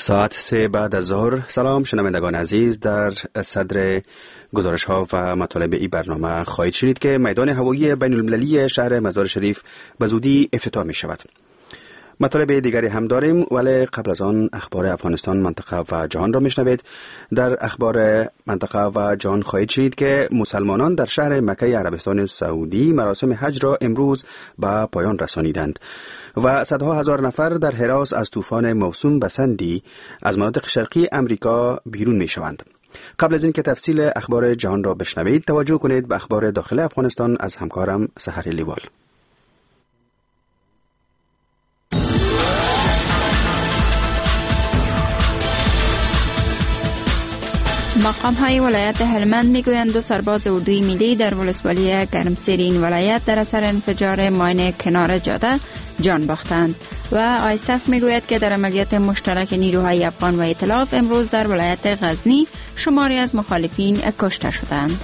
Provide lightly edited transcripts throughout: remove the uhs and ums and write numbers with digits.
ساعت 3 بعد از ظهر. سلام شنوندگان عزیز، در صدر گزارش ها و مطالب این برنامه خواهید شنید که میدان هوایی بین المللی شهر مزار شریف به زودی افتتاح می شود. مطالب دیگری هم داریم، ولی قبل از آن اخبار افغانستان، منطقه و جهان را میشنوید. در اخبار منطقه و جهان خواهید شنید که مسلمانان در شهر مکه عربستان سعودی مراسم حج را امروز به پایان رسانیدند و صدها هزار نفر در حراس از طوفان موسوم به سندی از مناطق شرقی امریکا بیرون می شوند. قبل از اینکه تفصیل اخبار جهان را بشنوید، توجه کنید به اخبار داخل افغانستان از همکارم سحر لیوال. مقام‌های ولایت هلمند میگویند 2 سرباز اردوی ملی در ولسوالی گرمسیر این ولایت در اثر انفجار ماین کنار جاده جان باختند و آیسف میگوید که در عملیات مشترک نیروهای افغان و ائتلاف امروز در ولایت غزنی شماری از مخالفین کشته شدند.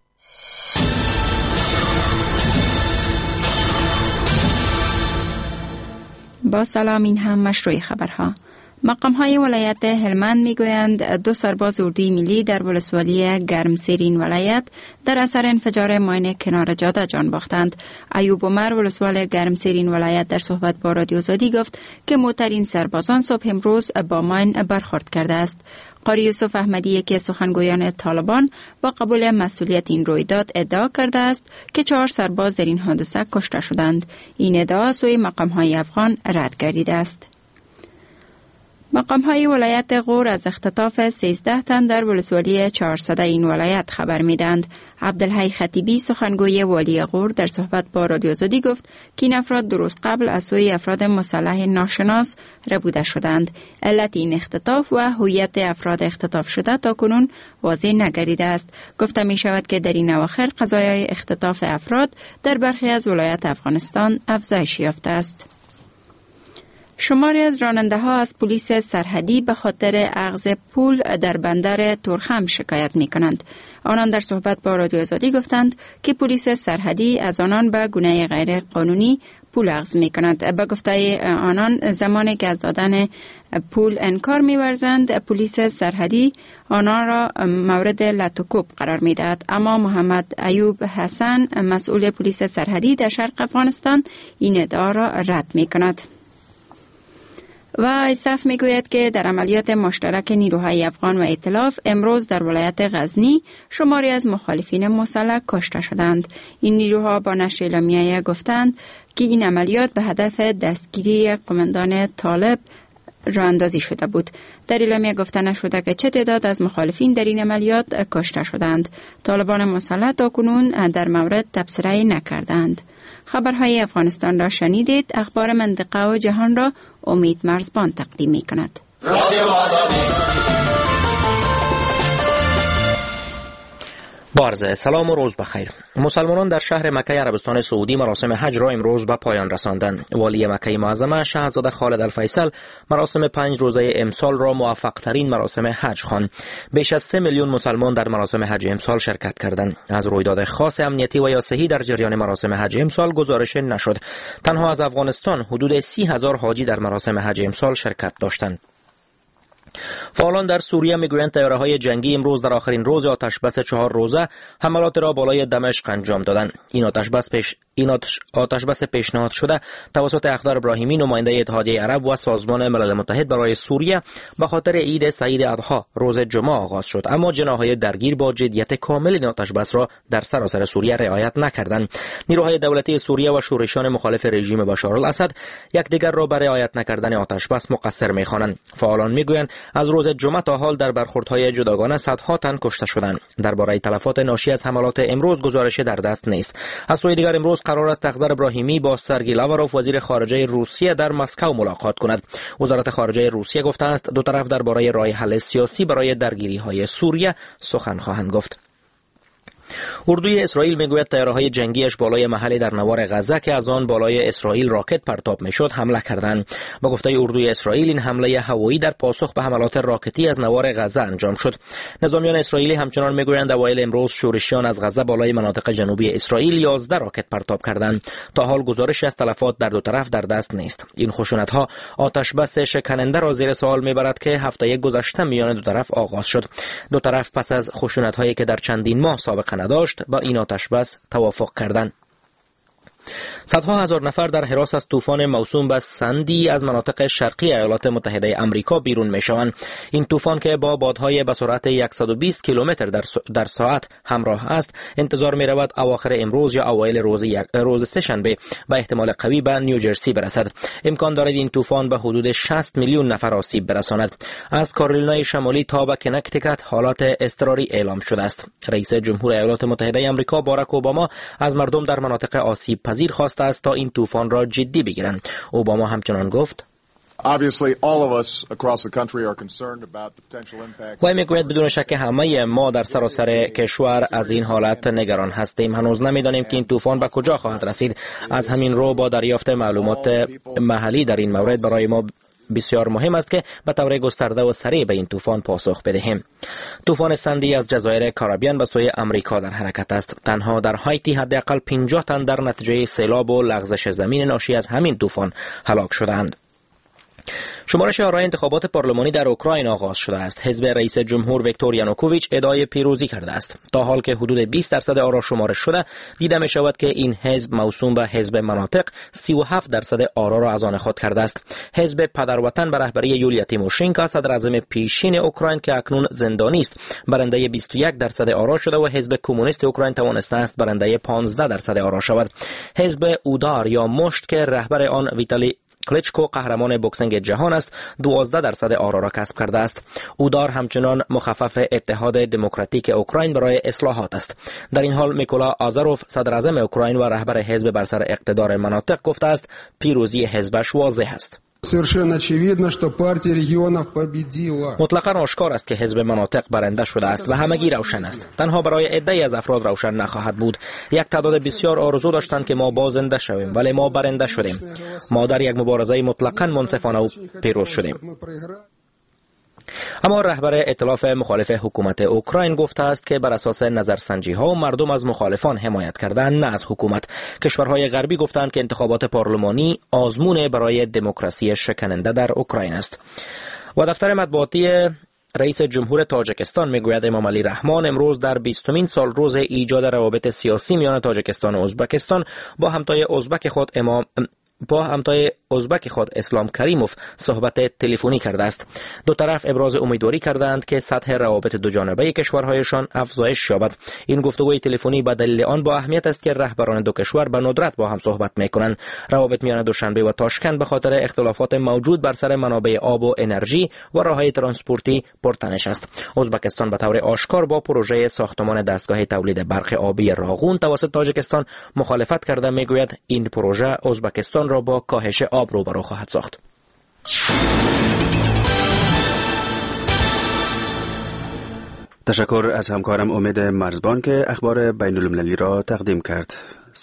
با سلام، این هم مشروع خبرها. مقام‌های ولایت هلمند میگویند 2 سرباز اردوی ملی در ولسوالی گرمسیر این ولایت در اثر انفجار ماین کنار جاده جان باختند. ایوب عمر ولسوال گرمسیر این ولایت در صحبت با رادیو آزادی گفت که معترین سربازان صبح امروز با ماین برخورد کرده است. قاری یوسف احمدی، یکی از سخنگویان طالبان، با قبول مسئولیت این رویداد ادعا کرده است که 4 سرباز در این حادثه کشته شدند. این ادعا سوی مقام‌های افغان رد گردیده است. مقام‌های ولایت غور از اختطاف 13 تن در ولسوالی 400 این ولایت خبر می‌دهند. عبدالحی خطیبی، سخنگوی والی غور، در صحبت با رادیو آزادی گفت که این افراد درست قبل از سوی افراد مسلح ناشناس ربوده شدند. علت این اختطاف و هویت افراد اختطاف شده تاکنون واضح نگردیده است. گفته می شود که در این اواخر قضایای اختطاف افراد در برخی از ولایات افغانستان افزایش یافته است. شماری از راننده‌ها از پلیس سرحدی به خاطر اخذ پول در بندر تورخم شکایت می‌کنند. آنان در صحبت با رادیو آزادی گفتند که پلیس سرحدی از آنان به گونه غیر قانونی پول اخذ می‌کند. به گفته آنان زمانی که از دادن پول انکار می‌ورزند، پلیس سرحدی آنان را مورد لطوکوب قرار می‌دهد. اما محمد ایوب حسن، مسئول پلیس سرحدی در شرق افغانستان، این ادعا را رد می‌کند. و ایسف میگوید که در عملیات مشترک نیروهای افغان و ائتلاف امروز در ولایت غزنی شماری از مخالفین مسلح کشته شدند. این نیروها با نشر اعلامیه گفتند که این عملیات به هدف دستگیری قماندان طالب راه اندازی شده بود. در اعلامیه گفته نشده که چه تعداد از مخالفین در این عملیات کشته شدند. طالبان مسلح تاکنون در مورد تبصره نکردند. خبرهای افغانستان را شنیدید. اخبار منطقه و جهان را امید مرزبان تقدیم می کند. با عرض سلام و روز بخیر. مسلمانان در شهر مکه عربستان سعودی مراسم حج را امروز به پایان رساندند. والی مکه معظمه شهزاده خالد الفیصل مراسم 5 روزه امسال را موفق ترین مراسم حج خواند. بیش از 3 میلیون مسلمان در مراسم حج امسال شرکت کردند. از رویداد خاص امنیتی و یا صحی در جریان مراسم حج امسال گزارش نشد. تنها از افغانستان حدود 30,000 حاجی در مراسم حج امسال شرکت داشتند. فعالان در سوریه میگویند طیاره‌های جنگی امروز در آخرین روز آتشبس 4 روزه حملات را بالای دمشق انجام دادند. این آتشبس پیشنهاد شده توسط اخضر ابراهیمی، نماینده اتحادیه عرب و سازمان ملل متحد برای سوریه، به خاطر عید سعید اضحی روز جمعه آغاز شد، اما جناح‌های درگیر با جدیت کامل این آتشبس را در سراسر سوریه رعایت نکردند. نیروهای دولتی سوریه و شورشیان مخالف رژیم بشار الاسد یکدیگر را برای رعایت نکردن آتشبس مقصر می‌خوانند. فعالان میگویند از روز جمعه تا حال در برخوردهای جداگانه صدها تن کشته شدند. درباره تلفات ناشی از حملات امروز گزارش در دست نیست. از سوی دیگر امروز قرار است اخضر ابراهیمی با سرگی لاوروف وزیر خارجه روسیه در مسکو ملاقات کند. وزارت خارجه روسیه گفته است دو طرف درباره راه حل سیاسی برای درگیری‌های سوریه سخن خواهند گفت. اردوی اسرائیل میگوید طیاره‌های جنگیش بالای محل در نوار غزه که از آن بالای اسرائیل راکت پرتاب میشد حمله کردند. با گفته اردوی اسرائیل این حمله هوایی در پاسخ به حملات راکتی از نوار غزه انجام شد. نظامیان اسرائیلی همچنان میگویند اوایل امروز شورشیان از غزه بالای مناطق جنوبی اسرائیل 11 راکت پرتاب کردند. تا حال گزارشی از تلفات در دو طرف در دست نیست. این خشونت‌ها آتش بس شکننده را زیر سوال میبرد که هفته گذشته میان دو طرف آغاز شد. دو طرف پس از خشونت‌هایی که در چندین ماه سابقه نداشت با این آتش بس توافق کردند. صدها هزار نفر در هراس از طوفان موسوم به سندی از مناطق شرقی ایالات متحده آمریکا بیرون میشوند. این طوفان که با بادهای به سرعت 120 کیلومتر در ساعت همراه است، انتظار می رود اواخر امروز یا اوایل روز سه‌شنبه به احتمال قوی به نیوجرسی برسد. امکان دارد این طوفان به حدود 60 میلیون نفر آسیب برساند. از کارولینای شمالی تا به کنکتیکت حالت اضطراری اعلام شده است. رئیس جمهور ایالات متحده آمریکا باراک اوباما از مردم در مناطق آسیب پذیر خواسته است تا این طوفان را جدی بگیرند. اوباما همچنان گفت: و میگوید بدون شک همه ما در سراسر کشور از این حالت نگران هستیم. هنوز نمیدانیم که این طوفان به کجا خواهد رسید. از همین رو با دریافت معلومات محلی در این مورد برای ما بسیار مهم است که به طور گسترده و سریع به این طوفان پاسخ بدهیم. طوفان سندی از جزایر کارائیبیان به سوی آمریکا در حرکت است. تنها در هایتی حداقل 50 تن در نتیجه سیلاب و لغزش زمین ناشی از همین طوفان هلاک شدند. شمارش آرای انتخابات پارلمانی در اوکراین آغاز شده است. حزب رئیس جمهور ویکتور یانوکوویچ ادعای پیروزی کرده است. تا حال که حدود 20% آرا شمارش شده، دیده می شود که این حزب موسوم به حزب مناطق 37% آرا را از آن خود کرده است. حزب پدروطن به رهبری یولیا تیموشنکو صدر اعظم پیشین اوکراین که اکنون زندانی است، برنده 21% آرا شده و حزب کمونیست اوکراین توانسته است برنده 15% آرا شود. حزب اودار یا مشت که رهبر آن ویتالی کلیچکو قهرمان بوکسینگ جهان است، 12% آرا را کسب کرده است. اودار همچنان مخفف اتحاد دموکراتیک اوکراین برای اصلاحات است. در این حال میکولا آزاروف صدر اعظم اوکراین و رهبر حزب بر سر اقتدار مناطق گفته است پیروزی حزبش واضح است. مطلقاً آشکار است که حزب مناطق برنده شده است و همگی روشن است. تنها برای عده‌ای از افراد روشن نخواهد بود. یک تعداد بسیار آرزو داشتند که ما بازنده شویم، ولی ما برنده شدیم. ما در یک مبارزه مطلقاً منصفانه و پیروز شدیم. اما رهبر ائتلاف مخالف حکومت اوکراین گفته است که بر اساس نظرسنجی ها مردم از مخالفان حمایت کردند نه از حکومت. کشورهای غربی گفتند که انتخابات پارلمانی آزمون برای دموکراسی شکننده در اوکراین است. و دفتر مطبوعاتی رئیس جمهور تاجیکستان میگوید امام علی رحمان امروز در 20مین سال روز ایجاد روابط سیاسی میان تاجیکستان و ازبکستان با همتای ازبک خود اسلام کریموف صحبت تلفنی کرده است. دو طرف ابراز امیدواری کردند که سطح روابط دو جانبه کشورهایشان افزایش یابد. این گفتگوی تلفنی به دلیل آن با اهمیت است که رهبران دو کشور به ندرت با هم صحبت میکنند. روابط میان دوشنبه و تاشکند به خاطر اختلافات موجود بر سر منابع آب و انرژی و راههای ترانسپورتی پرتنش است. ازبکستان به طور آشکار با پروژه ساختمان دستگاه تولید برق آبی راغون توسط تاجیکستان مخالفت کرده. میگوید این پروژه ازبکستان را با کاهش آب روبرو خواهد ساخت. تشکر از همکارم امید مرزبان که اخبار بین المللی را تقدیم کرد.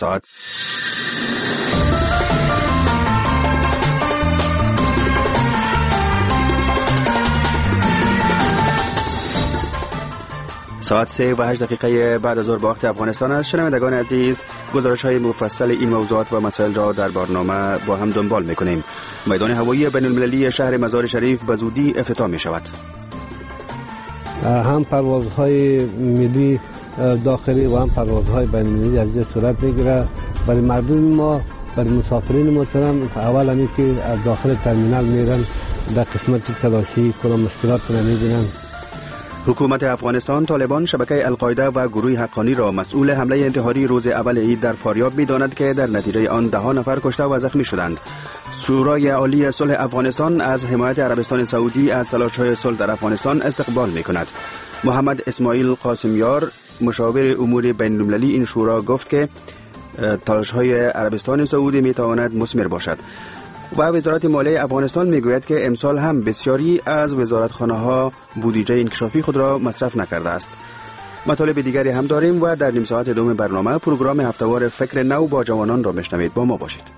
ساعت 3:08 بعد از ظهر به وقت افغانستان است. شنوندگان عزیز، گزارش‌های مفصل این موضوعات و مسائل را در برنامه با هم دنبال می‌کنیم. میدان هوایی بین المللی شهر مزار شریف به زودی افتتاح می‌شود. هم پروازهای ملی داخلی و هم پروازهای بین المللی از اینجا صورت می‌گیرد. برای مردم ما، برای مسافرین محترم، اول همی که از داخل ترمینال میرن در قسمت تلاشی کلا مشکلات را می‌بینن. حکومت افغانستان طالبان شبکه القاعده و گروه حقانی را مسئول حمله انتحاری روز اول عید در فاریاب می‌داند که در نتیجه آن 10 نفر کشته و زخمی شدند. شورای عالی صلح افغانستان از حمایت عربستان سعودی از تلاش‌های صلح در افغانستان استقبال می‌کند. محمد اسماعیل قاسمیار مشاور امور بین‌المللی این شورا گفت که تلاش‌های عربستان سعودی می‌تواند مثمر باشد. و وزارت مالیه افغانستان میگوید که امسال هم بسیاری از وزارتخانه‌ها بودجه انکشافی خود را مصرف نکرده است. مطالب دیگری هم داریم و در نیم ساعت دوم برنامه پروگرام هفتهوار فکر نو با جوانان را میشنوید. با ما باشید.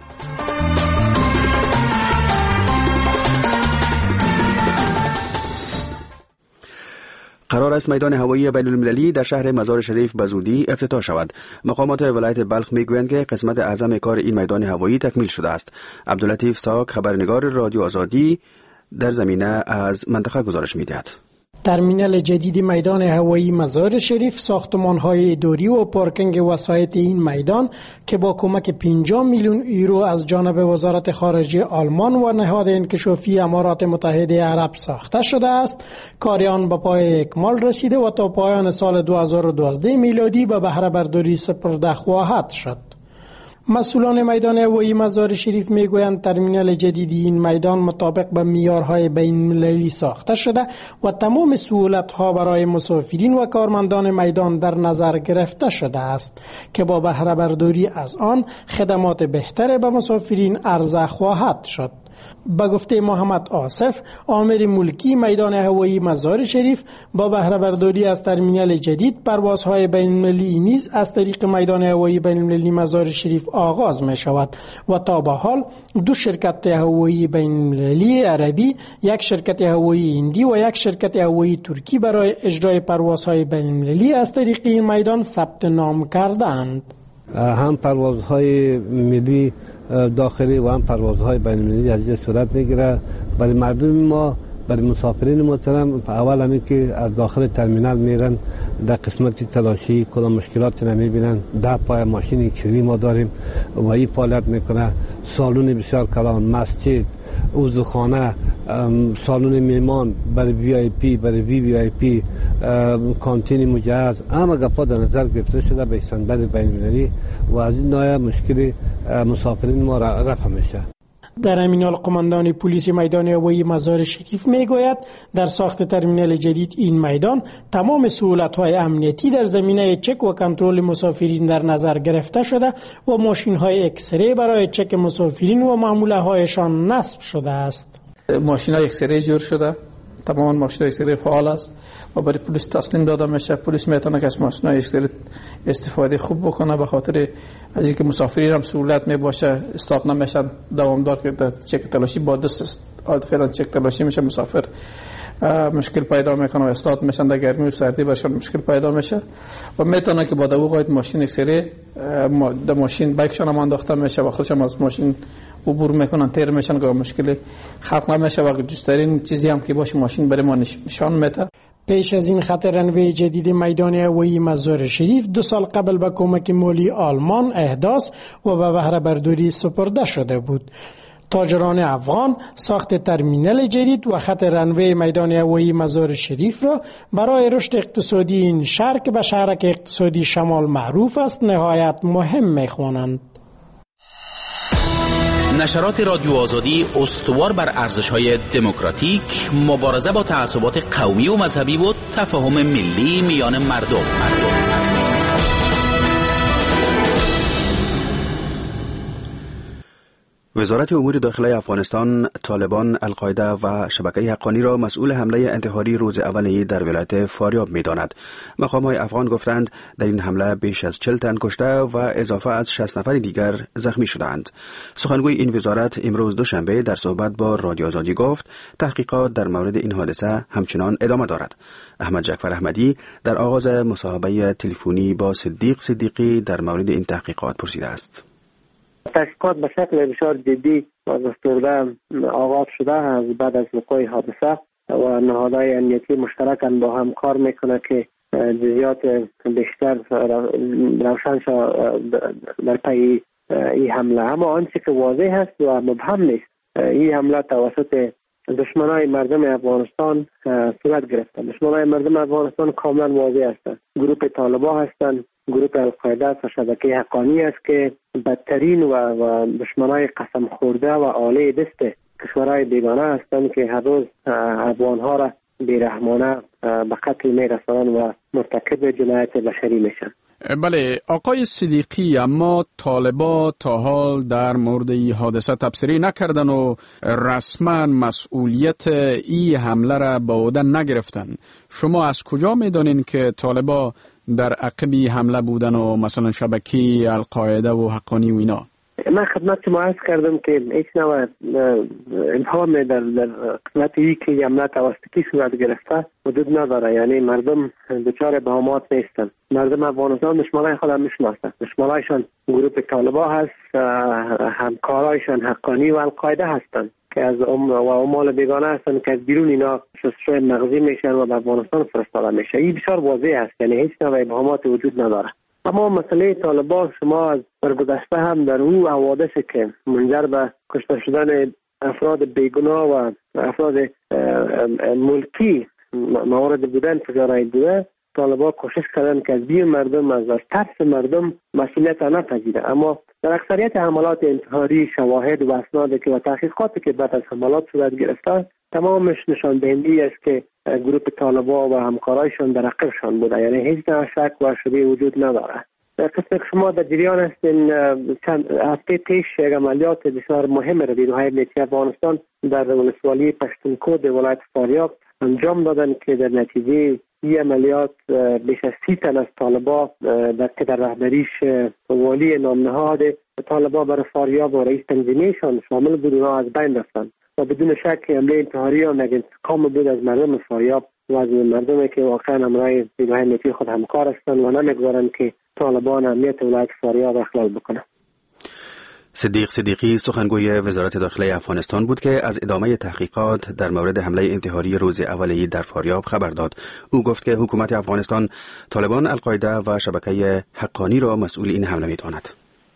قرار است میدان هوایی بین المللی در شهر مزار شریف به زودی افتتاح شود. مقامات ولایت بلخ میگویند که قسمت اعظم کار این میدان هوایی تکمیل شده است. عبداللطیف ساک، خبرنگار رادیو آزادی، در زمینه از منطقه گزارش می‌دهد. ترمینال جدید میدان هوایی مزار شریف، ساختمان‌های اداری و پارکینگ وسایط این میدان که با کمک 50 میلیون یورو از جانب وزارت خارجه آلمان و نهاد انکشافی امارات متحده عرب ساخته شده است، کار آن به پای اکمال رسیده و تا پایان سال 2012 میلادی به بهره برداری سپرده خواهد شد. مسئولان میدان هوایی مزار شریف میگویند ترمینال جدید این میدان مطابق به معیارهای بین‌المللی ساخته شده و تمام سهولت‌ها برای مسافرین و کارمندان میدان در نظر گرفته شده است که با بهره برداری از آن خدمات بهتر به مسافرین عرضه خواهد شد. به گفته محمد آصف، آمر ملکی میدان هوایی مزار شریف، با بهره برداری از ترمینال جدید پروازهای بین‌المللی نیز از طریق میدان هوایی بین‌المللی مزار شریف آغاز می شود و تا به حال 2 شرکت هوایی بین‌المللی عربی، 1 شرکت هوایی هندی و 1 شرکت هوایی ترکی برای اجرای پروازهای بین‌المللی از طریق این میدان ثبت نام کردند. هم پروازهای ملی داخلی و هم پروازهای بین‌المللی از اینجا صورت میگیره. برای مردم ما، برای مسافرین محترم، اول همی که از داخل ترمینال میرن در قسمت تلاشی کدام مشکلات نمیبینن. 10 پای ماشین اکسری ما داریم و این فعالیت میکنه. سالون بسیار کلان، مسجد، عضوخانه، سالن میمان برای وی آی پی، برای وی آی پی، کانتین مجهز، همه گپا در نظر گرفته شده به استاندارد بین‌المللی و از این نوع مشکل مسافرین ما رفع میشه. در همین حال قماندان پلیس میدان هوایی مزار شریف میگوید در ساخت ترمینال جدید این میدان تمام سهولت‌های امنیتی در زمینه چک و کنترل مسافرین در نظر گرفته شده و ماشین‌های اکسری برای چک مسافرین و معموله‌هایشان نصب شده است. ماشین‌های اکسری جور شده، تمام ماشین‌های اکسری فعال است و برای پلیس تسلیم داده میشه. پلیس میتونه که از ماشین‌های اکسری استفاده خوب بکنه، به خاطر از اینکه مسافرین هم سهولت میباشه، استاپ نمیشن دوامدار که چک تلاشی با دست فعلا چک تلاشی میشه، مسافر مشکل پیدا میکنه و استاد میشن، در گرمی و سردی برشان مشکل پیدا میشه و میتونه که با دوقات ماشین اکسری در ماشین بایکشان هم انداخته میشه و خودشان از ماشین عبور میکنن، تیر میشن که مشکل خلق نمیشه و جسترین چیزی هم که باشه ماشین برای ما نشان میده. پیش از این خط رنوی جدید میدان هوایی مزار شریف 2 سال قبل با کمک مالی آلمان احداث و به بهره برداری سپرده شده بود. تاجران افغان ساخت ترمینال جدید و خط رنوی میدان هوایی مزار شریف را برای رشد اقتصادی این شهر که به شهرک اقتصادی شمال معروف است نهایت مهم می‌خوانند. نشرات رادیو آزادی استوار بر ارزش‌های دموکراتیک، مبارزه با تعصبات قومی و مذهبی و تفاهم ملی میان مردم. وزارت امور داخلی افغانستان، طالبان، القاعده و شبکه حقانی را مسئول حمله انتحاری روز اول عید در ولایت فاریاب می‌داند. مقام‌های افغان گفتند در این حمله بیش از 40 تن کشته و اضافه از 60 نفر دیگر زخمی شدند. سخنگوی این وزارت امروز دوشنبه در صحبت با رادیو آزادی گفت تحقیقات در مورد این حادثه همچنان ادامه دارد. احمد جعفر احمدی در آغاز مصاحبه تلفنی با صدیق صدیقی در مورد این تحقیقات پرسیده است. تحقیقات به شکل بسیار جدی و گسترده آغاز شده از بعد از وقوع حادثه و نهادهای امنیتی مشترکاً با هم کار میکنه که جزئیات بیشتر روشن شود در پی این حمله. اما آنچه که واضح است و مبهم نیست، این حمله توسط دشمنای مردم افغانستان صورت گرفته. دشمنای مردم افغانستان کاملا واضح هستند. گروه طالبان هستند، گروه القاعده و شبکه حقانی است که بدترین و دشمنای قسم خورده و آله دست کشورهای بیگانه هستند که هر روز افغانها را بیرحمانه به قتل میرسانند و مرتکب جنایت بشری میشن. بله آقای صدیقی، اما طالبا تا حال در مورد این حادثه تبصره نکردن و رسما مسئولیت این حمله را به عهده نگرفتن. شما از کجا میدانین که طالبا در عقب حمله بودن و مثلا شبکه القاعده و حقانی و اینا؟ من خدمت شما عرض کردم که هیچ نوع ابهام در قسمت ای که حمله توسطی صورت گرفته وجود نداره. یعنی مردم دچار ابهامات نیستن. مردم افغانستان دشمنای خود هم میشناسن. دشمنایشان گروه طالبان هست، همکارایشان حقانی و القاعده هستند که از عمال بیگانه هستند که از بیرون اینا شستشوی مغزی میشن و به افغانستان فرستاده میشه. این بسیار واضح است. یعنی هیچ نوع ابهامات وجود نداره. اما مسئله طالبان شما از برگذشته هم در اون حوادثی که منجر به کشته شدن افراد بیگناه و افراد ملکی موارد بودن تجاری بوده، طالبان کوشش کردن که از بین مردم از ترس مردم مسئولیت نپذیره. اما در اکثریت حملات انتحاری شواهد و اسنادی که و تحقیقاتی که بعد از حملات صورت گرفته تمامش نشان دهنده است که گروه طالبان و همکارایشان در عقبشان بوده. یعنی هیچ شک و شبهه وجود نداره. قسمت شما در جریان هستین چند هفته پیش یک عملیات بسیار مهم را نیروهای امنیتی افغانستان در ولسوالی پشتونکود ولایت فاریاب انجام دادن که در نتیجه این عملیات بیش از 30 تن از طالبان در رهبریش والی نامنهاد طالبان برای فاریاب و رئیس تنظیمیشان شامل بود، اونها از بین رفتند و بدون شک حمله انتحاری و انتقام بود از مردم فاریاب و از مردمی که واقعا همراه نیروهای امنیتی خود همکار هستند و نمیگذارند که طالبان امنیت ولایت فاریاب اخلال بکنند. صدیق صدیقی سخنگوی وزارت داخله افغانستان بود که از ادامه تحقیقات در مورد حمله انتحاری روز اولیه در فاریاب خبر داد. او گفت که حکومت افغانستان طالبان، القاعده و شبکه حقانی را مسئول این حمله می‌داند.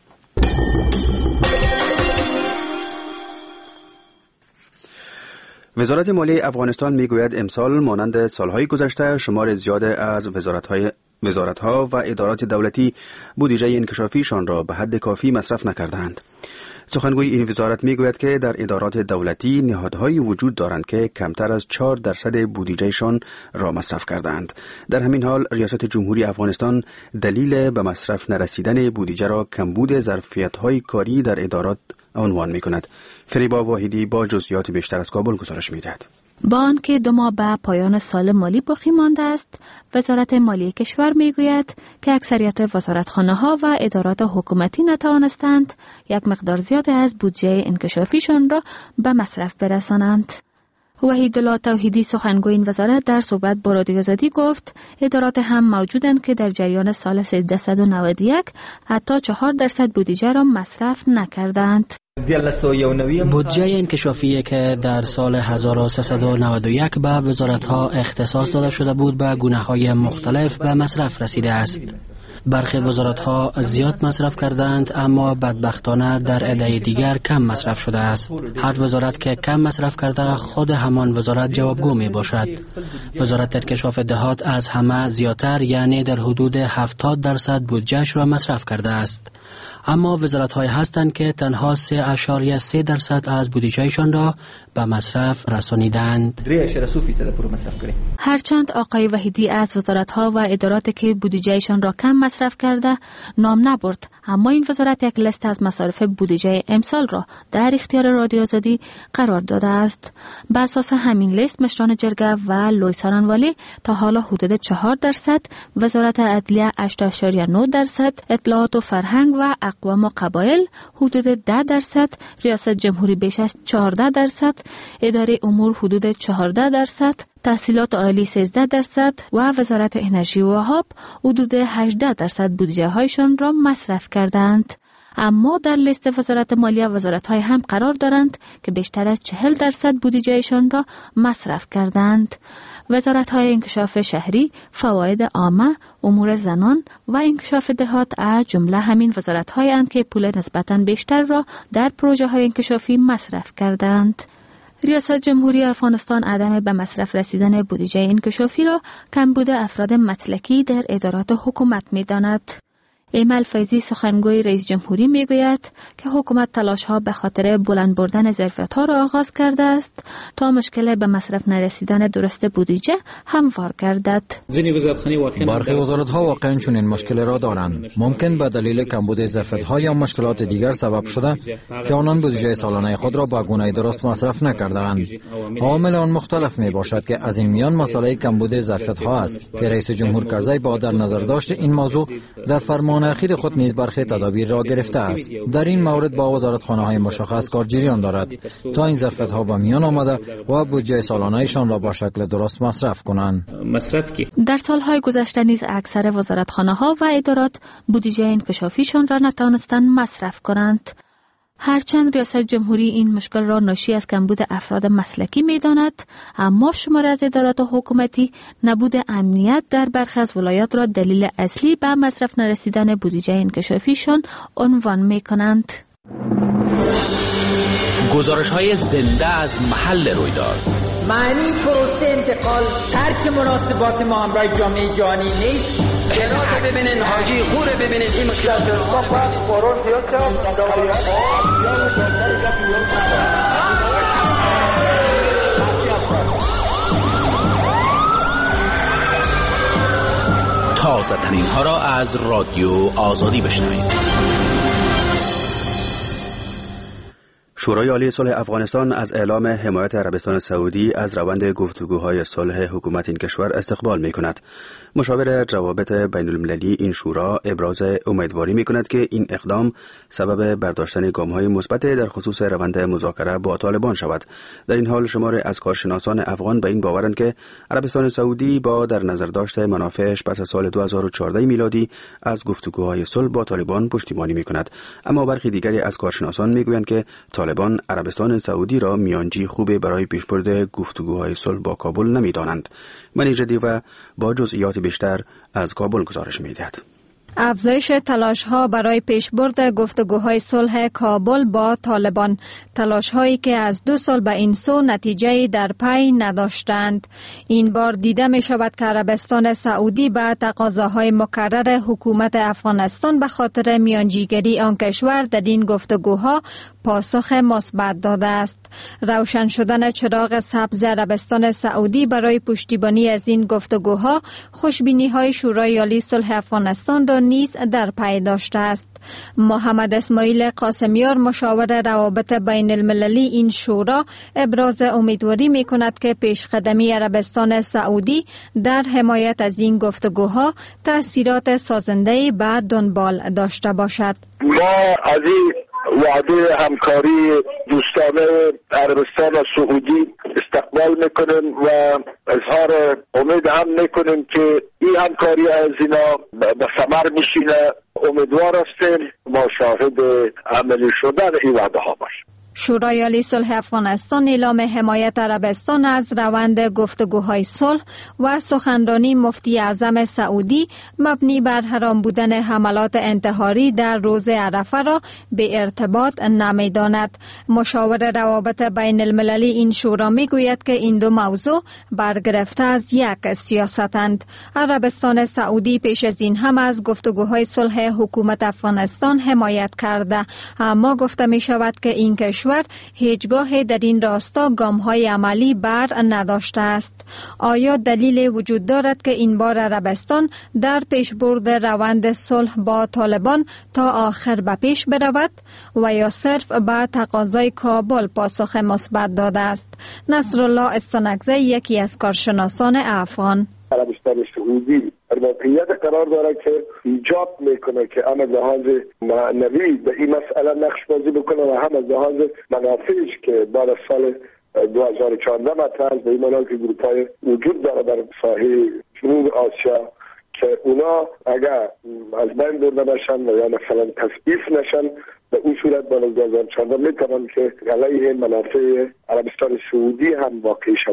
وزارت مالیه افغانستان میگوید امسال مانند سالهای گذشته شمار زیاد از وزارتها و ادارات دولتی بودجه انکشافیشان را به حد کافی مصرف نکردند. سخنگوی این وزارت میگوید که در ادارات دولتی نهادهایی وجود دارند که کمتر از 4% بودجهشان را مصرف کردند. در همین حال ریاست جمهوری افغانستان دلیل به مصرف نرسیدن بودجه را کمبود ظرفیت‌های کاری در ادارات عنوان می‌کند. فریبا واحدی با جزئیات بیشتر از کابل گزارش می‌دهد. با آنکه 2 ماه به پایان سال مالی باقی مانده است، وزارت مالیه کشور میگوید که اکثریت وزارتخانه‌ها و ادارات حکومتی نتوانستند یک مقدار زیاد از بودجه انکشافیشان را به مصرف برسانند. وحیدالله توحیدی سخنگوی این وزارت در صحبت با رادیو آزادی گفت ادارات هم موجودند که در جریان سال 1391 حتی 4% بودجه را مصرف نکردند. بودجه انکشافی که در سال 1391 به وزارت‌ها اختصاص داده شده بود به گونه‌های مختلف به مصرف رسیده است. برخی وزارت‌ها زیاد مصرف کردند اما بدبختانه در عده دیگر کم مصرف شده است. هر وزارت که کم مصرف کرده خود همان وزارت جوابگو می باشد. وزارت انکشاف دهات از همه زیادتر یعنی در حدود 70% بودجهش را مصرف کرده است. اما وزارت‌های هستند که تنها 3.3% از بودجهشان را به مصرف رسانیدند. هرچند آقای وحیدی از وزارت‌ها و ادارات که بودجهشان را کم مصرف کرده نام نبرد، اما این وزارت یک لیست از مصارف بودجه امسال را در اختیار رادیو آزادی قرار داده است. بر اساس همین لیست مشران جرگه و لوی سارنوالی تا حالا حدود 4%، وزارت عدلیه 8.9%، اطلاعات و فرهنگ و اقوام و قبایل حدود 10%، ریاست جمهوری بیش از 14%، اداره امور حدود 14%، تحصیلات عالی 13% و وزارت انرژی و آب حدود 18% بودجه هایشان را مصرف کردند. اما در لیست وزارت مالیه وزارت‌های هم قرار دارند که بیشتر از 40% بودجهشان را مصرف کردند. وزارت‌های انکشاف شهری، فواید عامه، امور زنان و انکشاف دهات از جمله همین وزارت‌های اند که پول نسبتاً بیشتر را در پروژه‌های انکشافی مصرف کردند. ریاست جمهوری افغانستان عدم به مصرف رسیدن بودجه انکشافی را کمبود افراد مسلکی در ادارات حکومت می‌داند. ایمل فیضی سخنگوی رئیس جمهوری میگوید که حکومت تلاش‌ها به خاطر بلند بردن ظرفیت‌ها را آغاز کرده است تا مشکل به مصرف نرسیدن درست بودجه هموار گردد. برخی وزارت‌ها واقعاً چنین مشکل را دارند. ممکن به دلیل کمبود ظرفیت‌ها یا مشکلات دیگر سبب شده که آنان بودجه سالانه خود را به گونه درست مصرف نکرده‌اند. عامل آن مختلف میباشد که از این میان مسئله کمبود ظرفیت‌ها است که رئیس جمهور کرزی با در نظر داشت این موضوع در فرمان اخیر خود نیز برخی تدابیر را گرفته است. در این مورد با وزارتخانه‌های مشخص کار جریان دارد تا این ظرفیت‌ها به میان آمده و بودجه سالانه‌شان را با شکل درست مصرف کنند. در سالهای گذشته نیز اکثر وزارتخانه‌ها و ادارات بودجه انکشافیشان را نتوانستند مصرف کنند. هرچند ریاست جمهوری این مشکل را ناشی از کمبود افراد مسلکی می‌داند، اما شمار از ادارات حکومتی نبود امنیت در برخی از ولایات را دلیل اصلی به مصرف نرسیدن بودجه انکشافیشان عنوان می‌کنند. گزارش‌های زنده از محل رویداد. معنی پروسه انتقال ترک مناسبات ما همراه جامعه جهانی نیست. بلاط ببینین، حاجی خوره ببینین، این مشکلات تازه ترین ها را از رادیو آزادی بشنوید. شورای عالی صلح افغانستان از اعلام حمایت عربستان سعودی از روند گفتگوهای صلح حکومت این کشور استقبال می‌کند. مشاور روابط بین المللی این شورا ابراز امیدواری می‌کند که این اقدام سبب برداشتن گام‌های مثبت در خصوص روند مذاکره با طالبان شود. در این حال شمار از کارشناسان افغان به این باورند که عربستان سعودی با در نظر داشته منافعش پس از سال 2014 میلادی از گفتگوهای صلح با طالبان پشتیبانی می‌کند. اما برخی دیگری از کارشناسان می‌گویند که طالبان عربستان سعودی را میانجی خوب برای پیشبرد گفتگوهای صلح با کابل نمی‌دانند. منی جدیو با جزئیات بیشتر از کابل گزارش می‌دهد. افزایش تلاش‌ها برای پیشبرد گفتگوهای صلح کابل با طالبان، تلاش‌هایی که از 2 سال به این سو نتیجه‌ای در پی نداشتند. این بار دیده می‌شود که عربستان سعودی به تقاضاهای مکرر حکومت افغانستان به خاطر میانجیگری آن کشور در این گفتگوها پاسخ مثبت داده است. روشن شدن چراغ سبز عربستان سعودی برای پشتیبانی از این گفتگوها خوشبینی‌های شورای عالی صلح افغانستان را نیز در پی داشته است. محمد اسماعیل قاسمیار مشاور روابط بین المللی این شورا ابراز امیدواری می‌کند که پیشقدمی عربستان سعودی در حمایت از این گفتگوها تأثیرات سازنده‌ای به دنبال داشته باشد. ما از وعده همکاری دوستانه عربستان و سعودی استقبال میکنیم و اظهار امید هم میکنیم که این همکاری از اینا به ثمر میشینه. امیدوار هستیم ما شاهد عملی شدن این وعده ها باشیم. شورای عالی صلح افغانستان اعلام حمایت عربستان از روند گفتگوهای صلح و سخنرانی مفتی اعظم سعودی مبنی بر حرام بودن حملات انتحاری در روز عرفه را به ارتباط نمی‌داند. مشاور روابط بین المللی این شورا میگوید که این دو موضوع برگرفته از یک سیاستند. عربستان سعودی پیش از این هم از گفتگوهای صلح حکومت افغانستان حمایت کرده، اما گفته می شود که این کشور هیچگاه در این راستا گام‌های عملی بر نداشته است. آیا دلیل وجود دارد که این بار عربستان در پیشبرد روند صلح با طالبان تا آخر به پیش برود و یا صرف به تقاضای کابل پاسخ مثبت داده است؟ نصرالله استانکزی یکی از کارشناسان افغان: عربستان سعودی در موقعیت قرار داره که ایجاب میکنه که هم از لحاظ معنوی به این مسئله نقش بازی بکنه و هم از لحاظ منافعش که بعد از سال 2014 مطرح به این معنی که گروپ‌های وجود داره در ساحل جنوب آسیا که اونا اگر از بین برده نشن و یا مثلا تضعیف نشن به اون صورت بعد از 2014 میتونن که علیه منافع عربستان سعودی هم واقع شوند.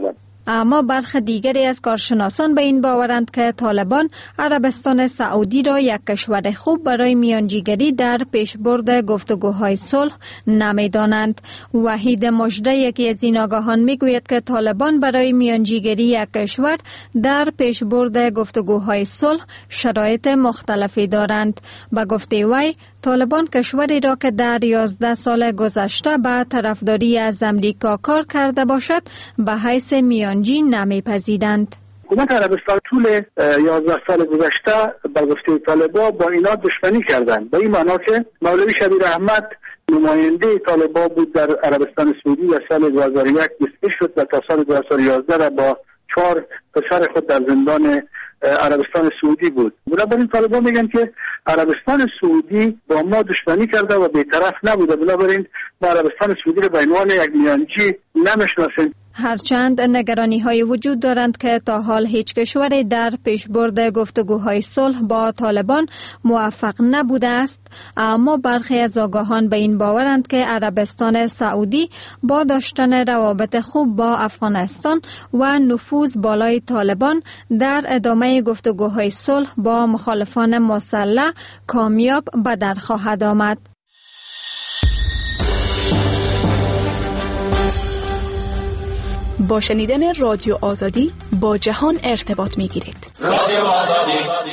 اما برخی دیگری از کارشناسان به این باورند که طالبان عربستان سعودی را یک کشور خوب برای میانجیگری در پیشبرد گفتگوهای صلح نمی‌دانند. وحید مجده یکی از این آگاهان میگوید که طالبان برای میانجیگری یک کشور در پیشبرد گفتگوهای صلح شرایط مختلفی دارند. به گفته وی طالبان کشوری را که در 11 سال گذشته به طرفداری از امریکا کار کرده باشد به حیث میانجی نمیپذیرند. حکومت عربستان طول 11 سال گذشته به گفته طالبان با اینا دشمنی کردند. به این معنا که مولوی شبیر احمد نماینده طالبان بود در عربستان سعودی و سال 2001 دستگیر شد و تا سال 2011 را با 4 پسر خود در زندان عربستان سعودی بود. بنابراین طالبان میگن که عربستان سعودی با ما دشمنی کرده و بی‌طرف نبوده، بنابراین ما عربستان سعودی را به عنوان یک میانجی نمیشناسیم. هرچند نگرانی های وجود دارند که تا حال هیچ کشوری در پیشبرد گفتگوهای صلح با طالبان موفق نبوده است، اما برخی از آگاهان به این باورند که عربستان سعودی با داشتن روابط خوب با افغانستان و نفوذ بالای طالبان در ادامه گفتگوهای صلح با مخالفان مسلح کامیاب به در خواهد آمد. با شنیدن رادیو آزادی با جهان ارتباط می‌گیرید. رادیو آزادی.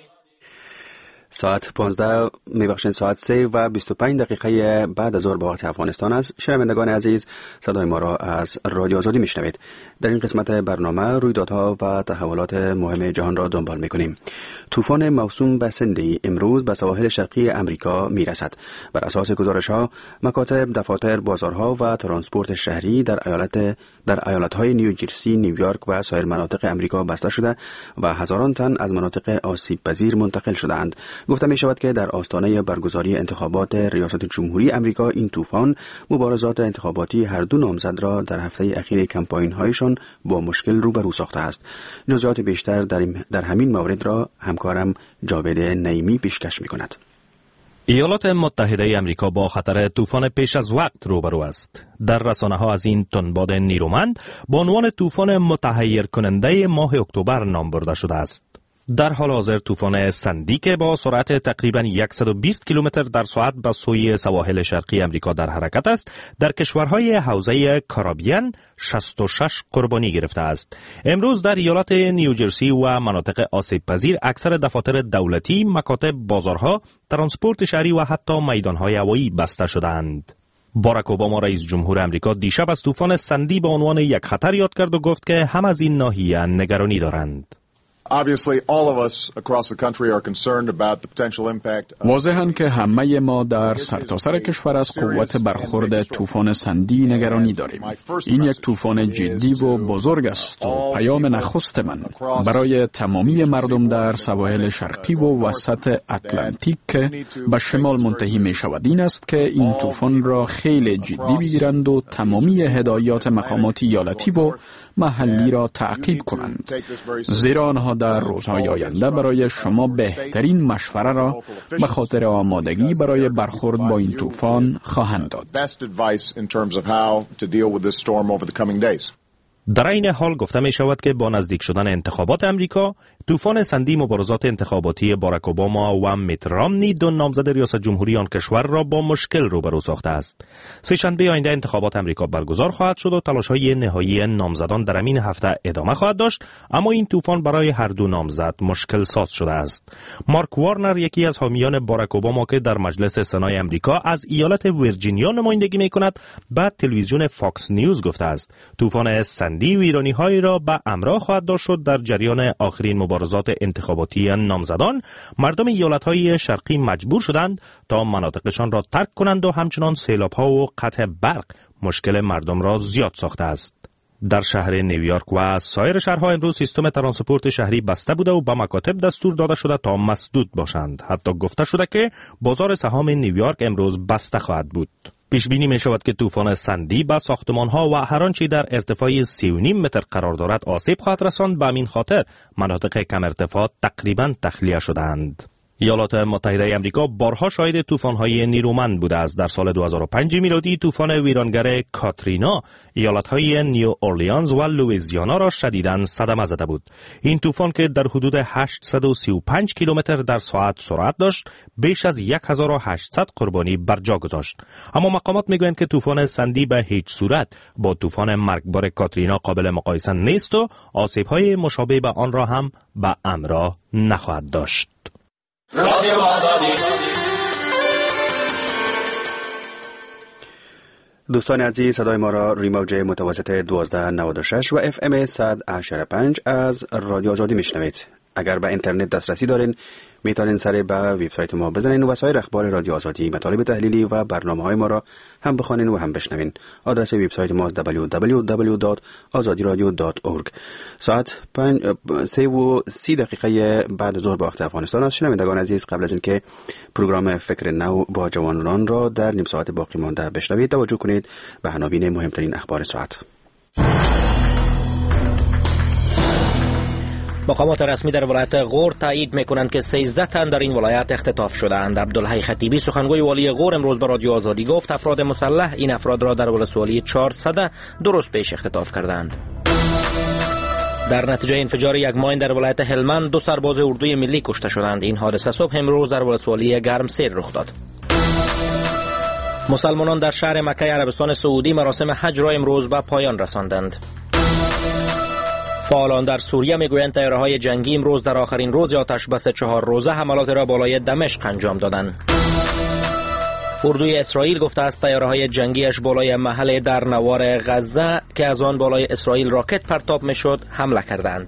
ساعت 15 میبخشین ساعت 3 و 25 دقیقه بعد از ظهر به وقت افغانستان است. شنوندگان عزیز، صدای ما را از رادیو آزادی میشنوید. در این قسمت برنامه رویدادها و تحولات مهم جهان را دنبال میکنیم. طوفان موسوم به سندی امروز به سواحل شرقی امریکا میرسد. بر اساس گزارش‌ها، مکاتب، دفاتر، بازارها و ترانسپورت شهری در ایالت‌های نیوجرسی، نیویورک و سایر مناطق امریکا بسته شده و هزاران تن از مناطق آسیب‌پذیر منتقل شدند. گفته می شود که در آستانه برگزاری انتخابات ریاست جمهوری امریکا این طوفان مبارزات انتخاباتی هر دو نامزد را در هفته اخیر کمپاین‌هایشان با مشکل روبرو ساخته است. جزئیات بیشتر در همین مورد را همکارم جاوید نعیمی پیشکش می کند. ایالات متحده امریکا با خطر طوفان پیش از وقت روبرو است. در رسانه‌ها از این تندباد نیرومند با عنوان طوفان متحیر کننده ماه اکتبر نام برده شده است. در حال حاضر طوفان سندی که با سرعت تقریباً 120 کیلومتر در ساعت به سوی سواحل شرقی امریکا در حرکت است، در کشورهای حوزه کارائیبیان 66 قربانی گرفته است. امروز در ایالات نیوجرسی و مناطق آسیب‌پذیر اکثر دفاتر دولتی، مکاتب، بازارها، ترانسپورت شهری و حتی میدانهای هوایی بسته شدند. باراک اوباما رئیس جمهور امریکا دیشب از طوفان سندی به عنوان یک خطر یاد کرد و گفت که هم از این ناحیه نگرانی دارند. واضحاً که همه ما در سرتاسر کشور از قوت برخورد طوفان سندی نگرانی داریم. این یک طوفان جدی و بزرگ است و پیام نخست من برای تمامی مردم در سواحل شرقی و وسط اتلانتیک که به شمال منتهی می شود این است که این طوفان را خیلی جدی بگیرند و تمامی هدایات مقامات ایالتی و محلی را تعقیب کنند، زیرا آنها در روزهای آینده برای شما بهترین مشوره را به خاطر آمادگی برای برخورد با این طوفان خواهند داد. در این حال گفته می شود که با نزدیک شدن انتخابات امریکا، طوفان سندی مبارزات انتخاباتی باراک اوباما و میت رامنی دو نامزد ریاست جمهوری آن کشور را با مشکل روبرو ساخته است. سه‌شنبه آینده انتخابات امریکا برگزار خواهد شد و تلاش‌های نهایی نامزدان در این هفته ادامه خواهد داشت، اما این طوفان برای هر دو نامزد مشکل ساز شده است. مارک وارنر، یکی از حامیان باراک اوباما که در مجلس سنای امریکا از ایالت ویرجینیا نمایندگی می‌کند، به تلویزیون فاکس نیوز گفته است طوفان سندی ویرانی‌هایی را به همراه خواهد داشت. در جریان آخرین مبارزات انتخاباتی نامزدان، مردم ایالت‌های شرقی مجبور شدند تا مناطقشان را ترک کنند و همچنان سیلاب‌ها و قطع برق مشکل مردم را زیاد ساخته است. در شهر نیویورک و سایر شهرها امروز سیستم ترانسپورت شهری بسته بوده و به مکاتب دستور داده شده تا مسدود باشند. حتی گفته شده که بازار سهام نیویورک امروز بسته خواهد بود. پیش بینی می شود که طوفان سندی به ساختمان‌ها و هر آنچه در ارتفاع 3.5 متر قرار دارد آسیب خواهد رساند. به همین خاطر مناطق کم ارتفاع تقریباً تخلیه شدند. ایالات متحده آمریکا بارها شاهد طوفان‌های نیرومند بوده است. در سال 2005 میلادی طوفان ویرانگر کاترینا ایالت‌های نیو اورلیانز و لوئیزیانا را شدیداً صدمه زده بود. این طوفان که در حدود 835 کیلومتر در ساعت سرعت داشت، بیش از 1800 قربانی بر جا گذاشت. اما مقامات میگویند که طوفان سندی به هیچ صورت با طوفان مرگبار کاترینا قابل مقایسه نیست و آسیب‌های مشابه به آن را هم به امرا نخواهد داشت. رادیو آزادی. دوستان عزیز، صدای ما را روی موج متوسط 1296 و FM 100.5 از رادیو آزادی میشنوید. اگر به اینترنت دسترسی دارین میتونین سر به وبسایت ما بزنین و سایر اخبار رادیو آزادی، مطالب تحلیلی و برنامه‌های ما را هم بخوانین و هم بشنوین. آدرس وبسایت ما www.azadiradio.org. ساعت 3:30 بعد ظهر به وقت افغانستان است. شنوندگان عزیز، قبل از اینکه پروگرام فکر نو با جوانان را در نیم ساعت باقی مانده بشنوید، توجه کنید به عناوین مهمترین اخبار ساعت. مقامات رسمی در ولایت غور تایید میکنند که 13 تن در این ولایت اختطاف شدند. عبدالحی خطیبی سخنگوی والی غور امروز به رادیو آزادی گفت افراد مسلح این افراد را در ولسوالی 400 درست پیش اختطاف کردند. در نتیجه انفجار یک ماین در ولایت هلمند 2 سرباز اردوی ملی کشته شدند. این حادثه صبح امروز در ولسوالی گرمسیر رخ داد. مسلمانان در شهر مکه عربستان سعودی مراسم حج را امروز به پایان رساندند. فعالان در سوریه میگویند تیاره‌های جنگی امروز در آخرین روز آتش بس 4 روزه حملات را بالای دمشق انجام دادند. اردوی اسرائیل گفته است تیاره‌های جنگیش بالای محل در نوار غزه که از آن بالای اسرائیل راکت پرتاب میشد حمله کردند.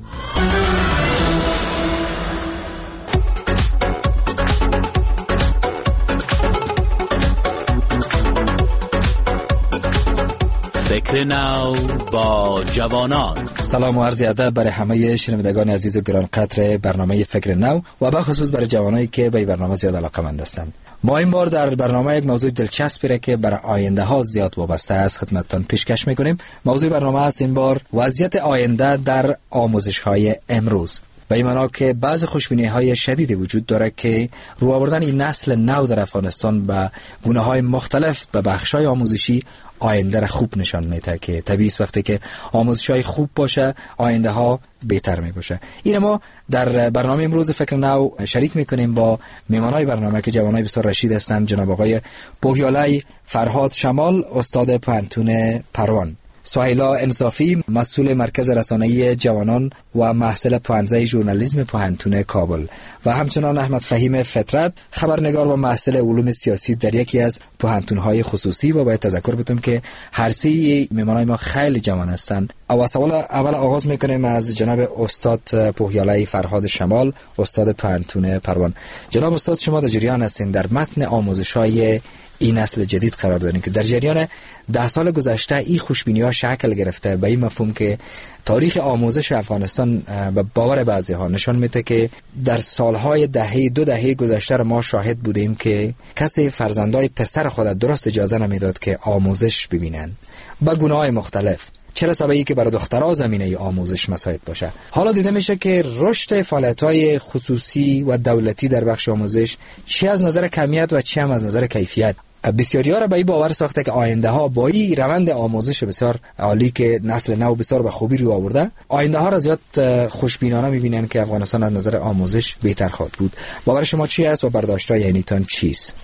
فکر نو با جوانان. سلام و عرض ادب برای همه شنوندگان عزیز و گرانقدر برنامه فکر نو و به خصوص برای جوانایی که به این برنامه زیاد علاقه‌مند هستند. ما این بار در برنامه یک موضوع دلچسبی را که برای آینده ها زیاد وابسته است خدمتتان پیشکش می‌کنیم. موضوع برنامه است این بار وضعیت آینده در آموزش‌های امروز. به این معنا که بعض خوشبینی‌های شدیدی وجود داره که رو آوردن این نسل نو در افغانستان به گونه‌های مختلف به بخش‌های آموزشی آینده را خوب نشان میده که طبیعی است وقتی که آموزش‌های خوب باشه آینده ها بهتر می باشه. این ما در برنامه امروز فکر نو شریک میکنیم با میهمانای برنامه که جوانای بسیار رشید هستند، جناب آقای پوهیالای فرهاد شمال استاد پوهنتون پروان، سهیلا انصافی مسئول مرکز رسانه‌ای جوانان و محصل پوهنځی ژورنالیسم پوهنتون کابل و همچنان احمد فهیم فطرت خبرنگار و محصل علوم سیاسی در یکی از پوهنتون‌های خصوصی. و باید تذکر بدم که هر سه میهمانای ما خیلی جوان هستند. سوال اول آغاز میکنیم از جناب استاد پوهیالای فرهاد شمال استاد پوهنتون پروان. جناب استاد، شما در جریان هستین در متن آموزش‌های این نسل جدید قرار دارین که در جریان 10 سال گذشته این خوشبینی‌ها شکل گرفته به این مفهوم که تاریخ آموزش افغانستان به باور بعضی‌ها نشان میده که در سالهای دو دهه گذشته ما شاهد بودیم که کسی فرزندای پسر خود درست اجازه نمیداد که آموزش ببینن با گونه‌های مختلف. چرا سببی که برای دخترها زمینه آموزش مساعد باشه. حالا دیده میشه که رشد فعالیت‌های خصوصی و دولتی در بخش آموزش چه از نظر کمیت و چه هم از نظر کیفیت بسیاری‌ها را به این باور ساخته که آینده ها با این روند آموزش بسیار عالی که نسل نو بسیار به خوبی رو آورده، آینده ها را زیاد خوشبینانه می‌بینن که افغانستان از نظر آموزش بهتر خواهد بود. باور شما چی است و برداشت‌های اینیتان چیست؟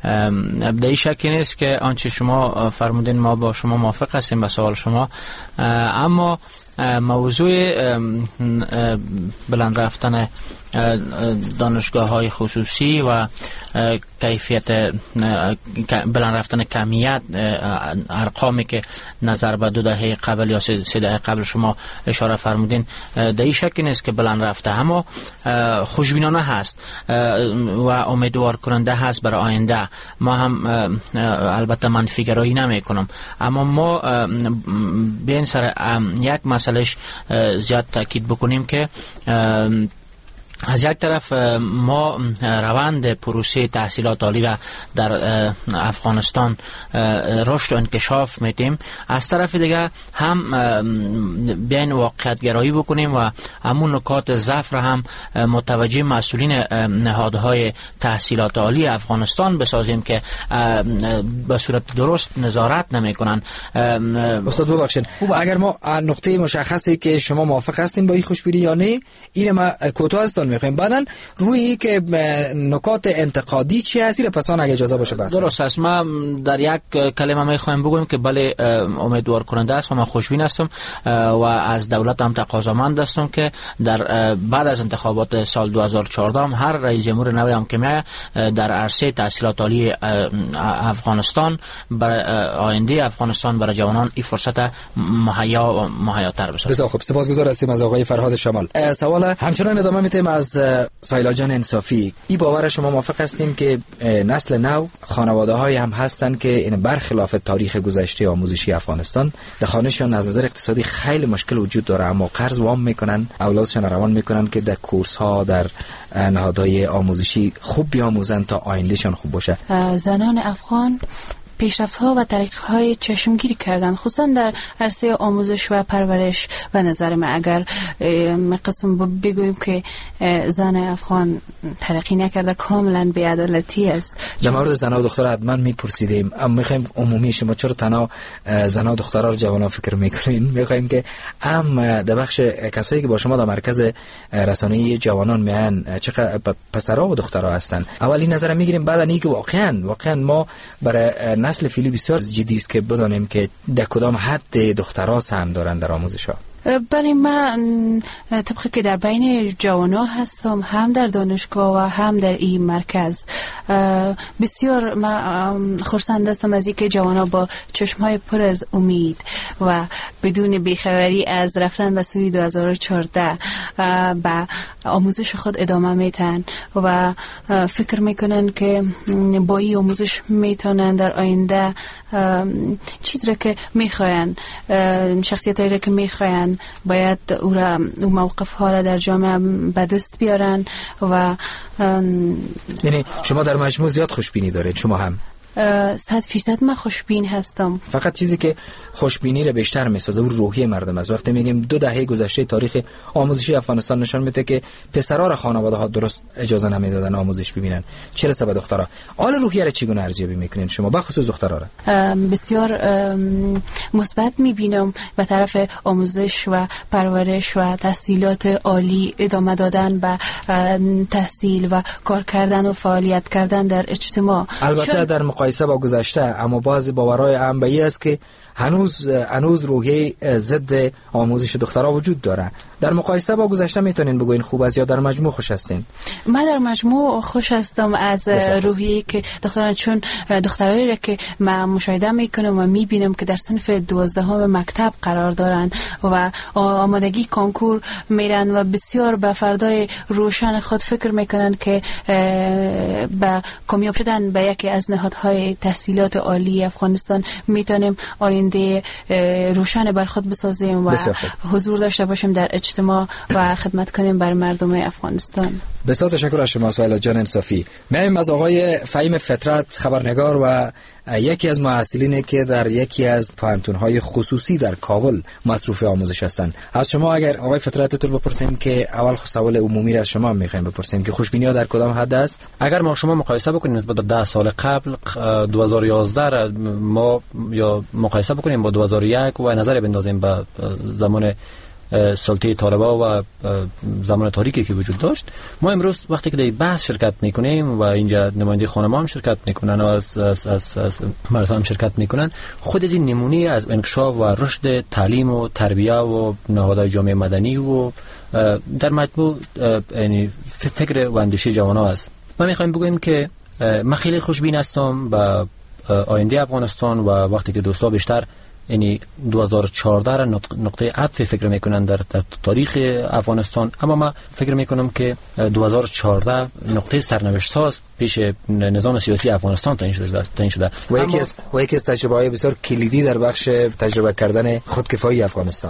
ابدایی شکی نیست که آنچه شما فرمودین ما با شما موافق هستیم به سوال شما، اما موضوع بلند رفتن دانشگاه‌های خصوصی و کیفیت بلند رفتن کمیت ارقامی که نظر به 2 دهه قبل یا 3 دهه قبل شما اشاره فرمودین دایی شکی نیست که بلند رفته، اما خوشبینانه هست و امیدوار کننده هست برای آینده. ما هم البته منفیگرایی نمی کنم، اما ما به این سر یک مسئلهش زیاد تاکید بکنیم که از یک طرف ما روند پروسه تحصیلات عالی را در افغانستان رشد و انکشاف میدیم، از طرف دیگه هم بیاین واقعیت گرایی بکنیم و همون نکات ضعف را هم متوجه مسئولین نهادهای تحصیلات عالی افغانستان بسازیم که به صورت درست نظارت نمیکنن. استاد ببخشید، اگر ما نقطه مشخصی که شما موافق هستین با این خوشبینی یا نه، این ما کوتاه هستن میخوایم، بعدن روی که نکات انتقادی چی هستی پسان اگه اجازه باشه بس. درست است. ما در یک کلمه میخوایم بگویم که بله امیدوار کننده است و من خوشبین هستم و از دولت هم تقاضامند هستم که در بعد از انتخابات سال 2014 هر رئیس جمهور نوی هم که میاد در عرصه تحصیلات عالی افغانستان برای آینده افغانستان برای جوانان این فرصت مهیاتر بشه. بسیار خوب، سپاسگزار هستیم از آقای فرهاد شمال. سوال همچنان ادامه میتیم از سایلا جان انصافی. این باور شما موافق هستیم که نسل نو خانواده های هم هستن که این برخلاف تاریخ گذشته آموزشی افغانستان در خانهشان از نظر اقتصادی خیلی مشکل وجود داره، اما قرض وام میکنن، اولادشان روان میکنن که در کورس ها در نهادهای آموزشی خوب بیاموزن تا آیندهشان خوب باشه. زنان افغان پیشرفت‌ها و طریق‌های چشمگیری کردن، خصوصا در عرصه آموزش و پرورش. و نظر من اگر قسم بگوییم که زن افغان ترقی نکرده کاملا بی‌عدالتی است. در مورد زن و دختر حتما میپرسیدیم، اما میخوایم عمومی شما چرا تنها زن و دخترها رو جوانان فکر میکنین؟ میخوایم که در بخش کسایی که با شما در مرکز رسانه‌ای جوانان میان چقدر پسرها و دخترها هستن، اولی نظر میگیریم، بعد اینکه واقعا ما برای نسل فعلی بسیار جدی است که بدانیم که در کدام حد دخترها سهم دارن در آموزش ها. برای من طبقی که در بین جوانا هستم، هم در دانشگاه و هم در این مرکز، بسیار من خرسند هستم از اینکه جوانا با چشمهای پر از امید و بدون بیخبری از رفتن به سوی 2014 به آموزش خود ادامه میتن و فکر میکنن که با این آموزش میتونن در آینده چیزی را که میخواین، شخصیتی را که میخواین، باید او موقف ها را در جامعه به دست بیارن. و یعنی شما در مجموع زیاد خوشبینی دارید؟ شما هم 100% من خوشبین هستم. فقط چیزی که خوشبینی رو بیشتر میسازه اون روحیه مردم است. وقتی میگیم 2 دهه گذشته تاریخ آموزشی افغانستان نشان میده که پسرها را خانواده ها درست اجازه نمیدادن آموزش ببینن، چه رسه به دخترها. حال روحیه رو چگونه ارزیابی میکنین شما به خصوص دخترها را؟ بسیار مثبت میبینم به طرف آموزش و پرورش و تحصیلات عالی ادامه دادن به تحصیل و کار کردن و فعالیت کردن در اجتماع. البته در مقایسه با گذشته، اما بعضی باورهای عام به این است که هنوز روحیه ضد آموزش دخترها وجود داره. در مقایسه با گذشته میتونین بگوین خوب است یا در مجموع خوش هستین؟ من در مجموع خوش هستم از روحیه که دختران، چون دخترایی را که من مشاهده میکنم و میبینم که در صنف 12 مکتب قرار دارن و آمادگی کنکور میرن و بسیار به فردای روشن خود فکر میکنن که به کامیاب شدن به یکی از نهادهای تحصیلات عالی افغانستان میتونیم آینده روشن بر خود بسازیم و حضور داشته باشیم در اجتماع و خدمت کنیم بر مردم افغانستان. بسیار تشکر از شما سایلا جان انصافی. میایم از آقای فهیم فطرت، خبرنگار و یکی از محصلینی که در یکی از پوهنتون‌های خصوصی در کابل مصروف آموزش هستند. از شما اگر آقای فطرت تو بپرسیم که اول سوال عمومی را از شما می‌خوایم بپرسیم که خوشبینی‌ها در کدام حد است؟ اگر ما شما مقایسه بکنیم نسبت به 10 سال قبل 2011 ما یا مقایسه بکنیم با 2001 و نظر بندازیم به زمان سلطه طالبا و زمان تاریکی که وجود داشت، ما امروز وقتی که در بحث شرکت میکنیم و اینجا نماینده خانم‌ها هم شرکت میکنن و از مردان هم شرکت میکنن، خود از این نمونه از انکشاف و رشد تعلیم و تربیه و نهادهای جامعه مدنی و در مجموع یعنی فکر و اندیشه جوان‌ها است. ما میخوایم بگوییم که من خیلی خوشبین هستم به آینده افغانستان و وقتی که دوستا بیشتر یعنی 2014 را نقطه عطف فکر میکنن در تاریخ افغانستان، اما من فکر میکنم که 2014 نقطه سرنوشت ساز پیش نظام سیاسی افغانستان تعیین شده و یکی از تجربه‌های بسیار کلیدی در بخش تجربه کردن خودکفایی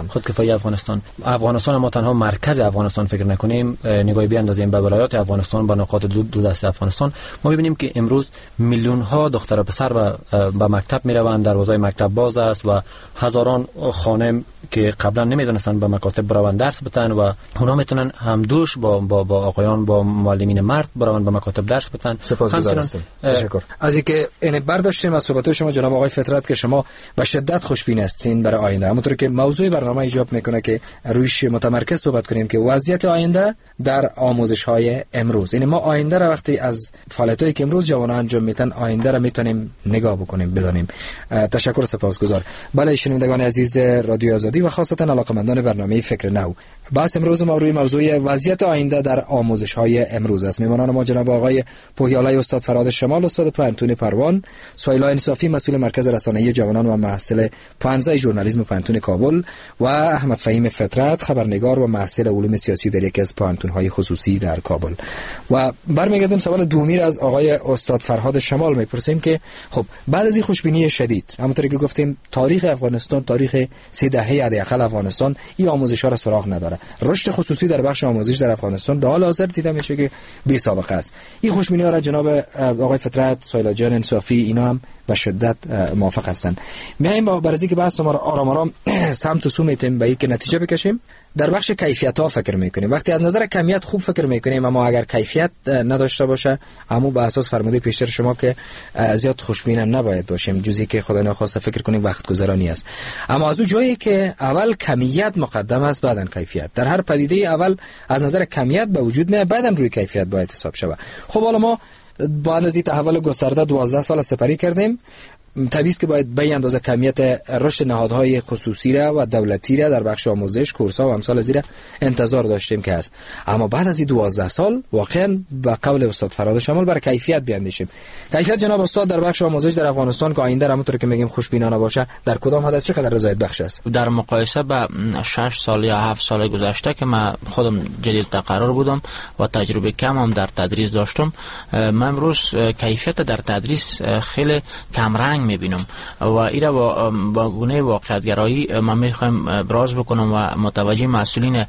افغانستان ما تنها مرکز افغانستان فکر نکنیم، نگاهی بیاندازیم به ولایات افغانستان، به نقاط دو دست افغانستان، ما ببینیم که امروز میلیون ها دختر و پسر به مکتب میروند، دروازه مکتب باز است و هزاران خانم که قبلا نمیدونستند به مکاتب بروند درس بتن و اونا میتونن همدوش با آقایان، با معلمین مرد بروند به مکاتب درس بتن. سپاسگزارم. تشکر. از اینکه این برداشتیم از صحبت شما جناب آقای فطرت که شما به شدت خوشبین هستین برای آینده، همونطور که موضوع برنامه ایجاب میکنه که رویش متمرکز صحبت کنیم که وضعیت آینده در آموزش‌های امروز. یعنی ما آینده را وقتی از فعالیتایی که امروز جوانان انجام میدن آینده را میتونیم نگاه بکنیم، بدانیم. تشکر، سپاسگزار. بله شنوندگان عزیز رادیو آزادی و خاصتا علاقمندان برنامه فکر نو، بحث امروز ما روی موضوع وضعیت آینده در آموزش‌های امروز است. میهمانان ما جناب آقای پویالای استاد فرهاد شمال استاد پانتون پروان، سهیلا انصافی مسئول مرکز رسانه‌ای جوانان و محصل پانزه ژورنالیسم پانتون کابل و احمد فهیم فطرت خبرنگار و محصل علوم سیاسی در یکی از پانتون‌های خصوصی در کابل. و برمیگردیم سوال دومی از آقای استاد فرهاد شمال میپرسیم که خب بعد از این خوشبینی شدید، همونطوری که گفتیم تاریخ افغانستان، تاریخ 3 دهه حداقل افغانستان این آموزش‌ها را سراغ نداره. رشد خصوصی در بخش آموزش در افغانستان در حال حاضر دیده میشه که بی سابقه است. این خوشبینی‌ها را جناب آقای فطرت، سهیلا جان انصافی اینا هم به شدت موافق هستند. میایم با بررسی که بحث ما را آرام آرام سمت و سو میتیم به یک نتیجه بکشیم. در بخش کیفیت ها فکر میکنیم. وقتی از نظر کمیت خوب فکر میکنیم، اما اگر کیفیت نداشته باشه، اما به اساس فرموده پیشتر شما که زیاد خوشبین نباید باشیم، جزئی که خدا نخواسته فکر کنیم وقت گذرانی است. اما از اون جایی که اول کمیت مقدم است بعدن کیفیت، در هر پدیده اول از نظر کمیت به وجود میاد، بعدن روی کیفیت باید حساب شود. خب حالا ما بعد از این تحول گسترده 12 سال سپری کردیم، طبیعی است که باید به اندازه کمیت رشد نهادهای خصوصی را و دولتی را در بخش آموزش، کورس‌ها و امثال از این انتظار داشتیم که است. اما بعد از این 12 سال واقعا به قول استاد فرهاد شمال بر کیفیت بیاندیشیم. کیفیت جناب استاد در بخش آموزش در افغانستان که آینده همونطور که میگیم خوشبینانه باشه، در کدام حد چقدر رضایت بخش است؟ در مقایسه با 6 سال یا 7 سال گذشته که من خودم جدید تقرر بودم و تجربه کم هم در تدریس داشتم، من امروز کیفیت در تدریس خیلی کم رنگ میبینم و ایرا با گونه واقعیت‌گرایی من میخوایم ابراز بکنم و متوجه مسئولین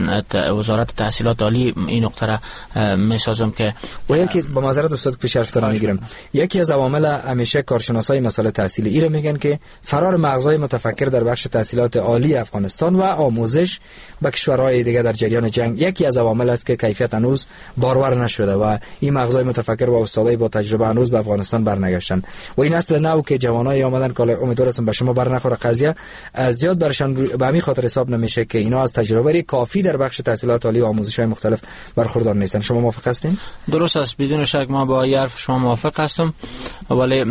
وزارت تحصیلات عالی این نقطه را میسازم که و یکی با معذرت استاد پیش حرفتان میگیرم، یکی از عوامل همیشه کارشناسای مسائل تحصیلی ایرا میگن که فرار مغزای متفکر در بخش تحصیلات عالی افغانستان و آموزش به کشورهای دیگه در جریان جنگ یکی از عوامل است که کیفیت هنوز بارور نشده و این مغزای متفکر و استادای با تجربه هنوز به افغانستان برنگشتن و این نسل نو که جوانای آمدن که امیدوارم به شما برنخوره قضیه زیاد برشان به همین خاطر حساب نمیشه که اینا از تجربه کافی در بخش تحصیلات عالی و آموزش‌های مختلف برخوردار نیستن. شما موافق هستین؟ درست است، بدون شک ما با حرف شما موافق هستم، ولی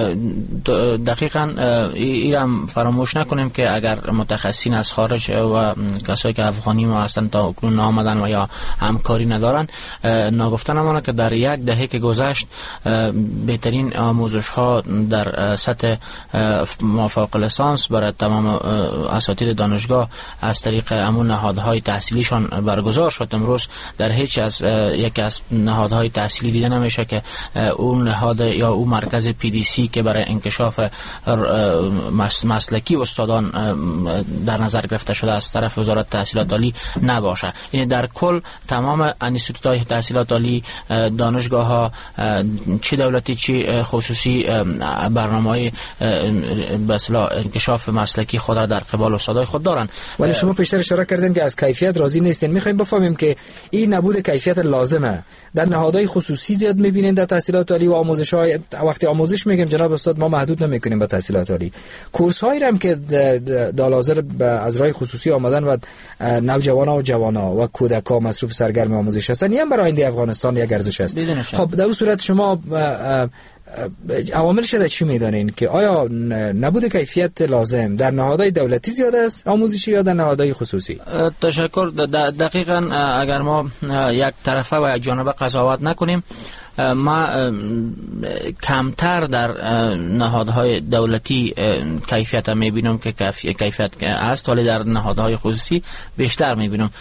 دقیقاً ایرم فراموش نکنیم که اگر متخصصین از خارج و کسایی که افغانی ما هستن تا اکنون آمدن و یا همکاری ندارن، ناگفته نمانه که در 1 دهه که گذشت بهترین آموزش‌ها در سطح مافوق لیسانس برای تمام اساتید دانشگاه از طریق همون نهادهای تحصیلیشان برگزار شد. امروز در هیچ از یکی از نهادهای تحصیلی دیده نمیشه که اون نهاد یا اون مرکز PDC که برای انکشاف مسلکی استادان در نظر گرفته شده از طرف وزارت تحصیلات عالی نباشه. یعنی در کل تمام انستیتوت‌های تحصیلات عالی، دانشگاه‌ها چه دولتی چه خصوصی برنامه‌های به اصطلاح انکشاف مسلکی خود را در قبال استادای خود دارن. ولی شما پیشتر اشاره کردین که از کیفیت راضی نیستین. می‌خوایم بفهمیم که این نبود کیفیت لازمه در نهادهای خصوصی زیاد می‌بینین در تحصیلات عالی و آموزش‌های. وقتی آموزش میگیم جناب استاد ما محدود نمی‌کنیم به تحصیلات عالی، کورس‌هایی هم که در حاضر از راه خصوصی آمدن و نوجوانا و جوانا و کودکان مصروف سرگرم آموزش هستن، این هم برای آینده افغانستان یک ارزش است. خب در اون صورت شما عواملش چی میدانین که آیا نبود کیفیت لازم در نهادهای دولتی زیاد است آموزشی یا در نهادهای خصوصی؟ تشکر. دقیقاً اگر ما یک طرفه و یک جانبه قضاوت نکنیم، ما کمتر در نهادهای دولتی کیفیت میبینم که کیفیت است، ولی در نهادهای خصوصی بیشتر میبینم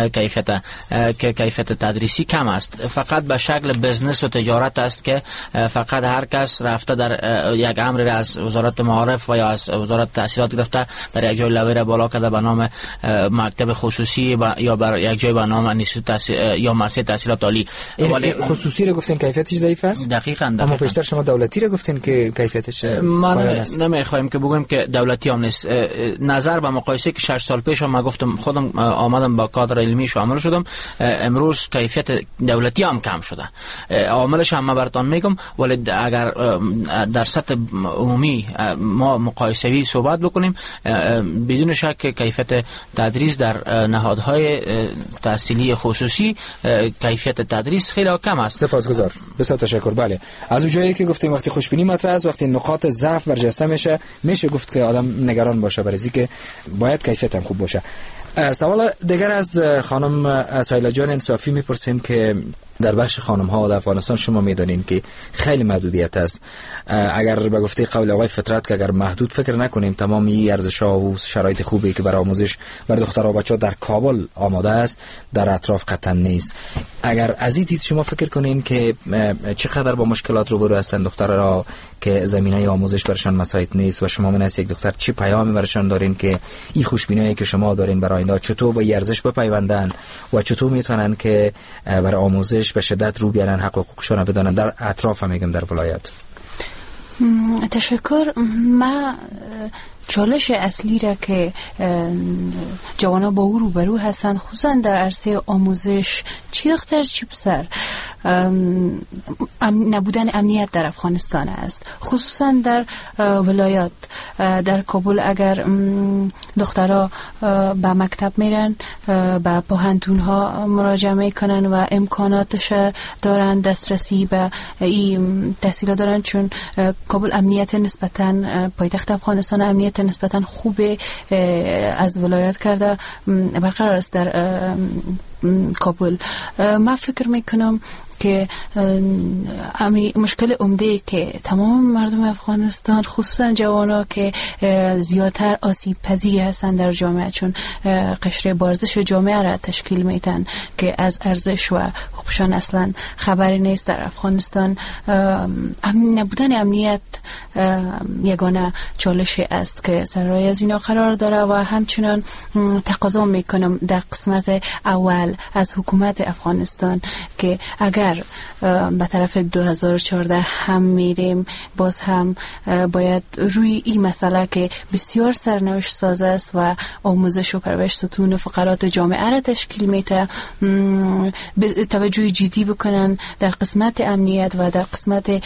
کیفیت تدریسی کم است. فقط به شکل بزنس و تجارت است که فقط هر کس رفته در یک امر از وزارت معارف و یا از وزارت تحصیلات گرفته در یک جای لوی را بالا کرده به نام مکتب خصوصی یا بر یک جای به نام یا مؤسسه تحصیلات عالی. ولی خصوصی رو گفتین کیفیتش ضعیف است. دقیقاً. اما بیشتر شما دولتی رو گفتین که کیفیتش ما نمیخوایم که بگویم که دولتی هم نیست. نظر به مقایسه که 6 سال پیش ما گفتم خودم آمدم با کادر علمی شامل شدم، امروز کیفیت دولتی هم کم شده. عاملش هم من براتون میگم، ولی اگر در سطح عمومی ما مقایسوی صحبت بکنیم، بدون شک کیفیت تدریس در نهادهای تحصیلی خصوصی کیفیت تدریس خیلی کم است. سپاسگزار، بسیار تشکر. بله، از اون جایی که گفتیم وقتی خوشبینی مطرح است، وقتی نقاط ضعف برجسته میشه گفت که آدم نگران باشه، برای اینکه باید کیفیت هم خوب باشه. سوال دیگر از خانم سایلا جان انصافی میپرسیم که در بخش خانم ها در افغانستان شما میدانین که خیلی محدودیت است. اگر به گفته قول آقای فطرت که اگر محدود فکر نکنیم تمام این ارزش‌ها و شرایط خوبی که برای آموزش بر دخترها و بچه‌ها در کابل آماده است در اطراف قطعا نیست. اگر از این دید شما فکر کنین که چقدر با مشکلات روبرو هستند دخترها که زمینه آموزش برشان مساعد نیست و شما من یک دختر چه پیامی برشان دارین که این خوشبینی که شما دارین برای آینده چطور با ارزش بپیوندن و چطور میتونن که برای آموزش به شدت رو بیارن، حق و حقوقشون بدانن در اطراف میگم در ولایت. تشکر. ما چالش اصلی را که جوانا با او روبرو هستند خصوصا در عرصه آموزش، چی دختر چی پسر، نبودن امنیت در افغانستان است، خصوصا در ولایات. در کابل اگر دخترها به مکتب میرن، به پوهنتون ها مراجعه میکنن و امکاناتش دارن، دسترسی به این تحصیلات دارن، چون کابل امنیت نسبتا پایتخت افغانستان امنیت نسبتا خوب از ولایت کرده برقرار است در کابل. من فکر میکنم که مشکل عمده که تمام مردم افغانستان خصوصا جوانا که زیادتر آسیب پذیر هستند در جامعه، چون قشر بارزش جامعه را تشکیل میدن که از ارزش و حقوقشان اصلا خبری نیست در افغانستان. نبودن امنیت یگانه چالش است که سرای از اینا قرار داره و همچنان تقاضا میکنم در قسمت اول از حکومت افغانستان که اگر به طرف 2014 هم میریم، باز هم باید روی این مسئله که بسیار سرنوشت ساز است و آموزش و پرورش ستون فقرات جامعه را تشکیل میده توجه جدی بکنن در قسمت امنیت و در قسمت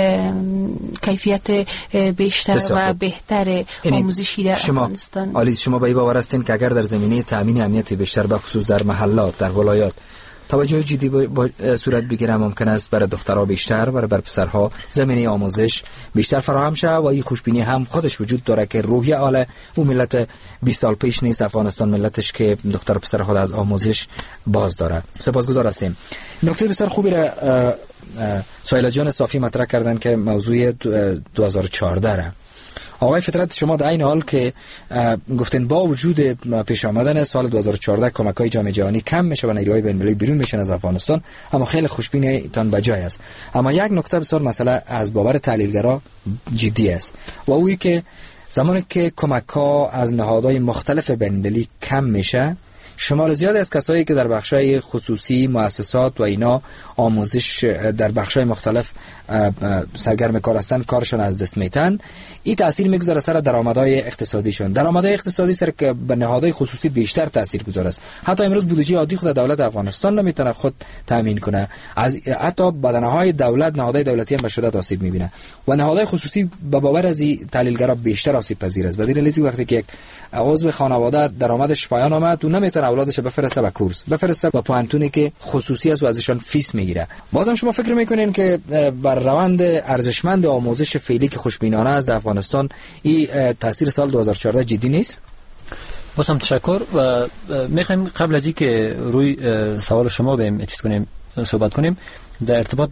کیفیت بیشتر و بهتر آموزشی در افغانستان. آلیز، شما به این باور هستین که اگر در زمینه تامین امنیت بیشتر به خصوص در محلات در ولایات توجه جدی با صورت بگیره، ممکن است برای دخترها بیشتر برای پسرها زمینه آموزش بیشتر فراهم شه و این خوشبینی هم خودش وجود داره که روحیه اعلی او ملت 20 سال پیش نیست افغانستان ملتش که دختر و پسرها از آموزش باز داره. سپاسگزار هستیم. نکته بسیار خوبی را سایلا جان صافی مطرح کردن که موضوع 2014 را آقای فطرت شما در این حال که گفتن با وجود پیش آمدن سال 2014 کمک‌های جام جهانی کم میشه و نیروهای بین‌المللی بیرون میشن از افغانستان، اما خیلی خوشبینیتان بجای است. اما یک نکته بسیار مسئله از باور تحلیلگرا جدی است و اویی که زمانی که کمک‌ها از نهادهای مختلف بین‌المللی کم میشه، شمار زیاد از کسایی که در بخشای خصوصی مؤسسات و اینا آموزش در بخشای مختلف سرگرم کار هستن کارشون از دست میتن. این تاثیر میگذاره سر درآمدهای اقتصادیشون. درآمدهای اقتصادی سر که به نهادهای خصوصی بیشتر تاثیر گذار است. حتی امروز بودجه عادی خود دولت افغانستان نمیتونه خود تامین کنه، از حتی بدنهای دولت نهادهای دولتی هم به شدت آسیب میبینه و نهادهای خصوصی به باور از این تحلیلگرا بیشتر آسیب پذیر است. بدین لیزی وقتی که یک عضو خانواده درآمدش پایان اومد و نمیتونه اولادش بفرسته به کورس، بفرسته به پوهنتونی که خصوصی است و ازشون فیس میگیره. بازم شما فکر میکنین که بر روند ارزشمند آموزش فعلی که خوشبینانه است در افغانستان این تاثیر سال 2014 جدی نیست؟ بازم تشکر و میخوایم قبل از اینکه روی سوال شما به صحبت کنیم در ارتباط به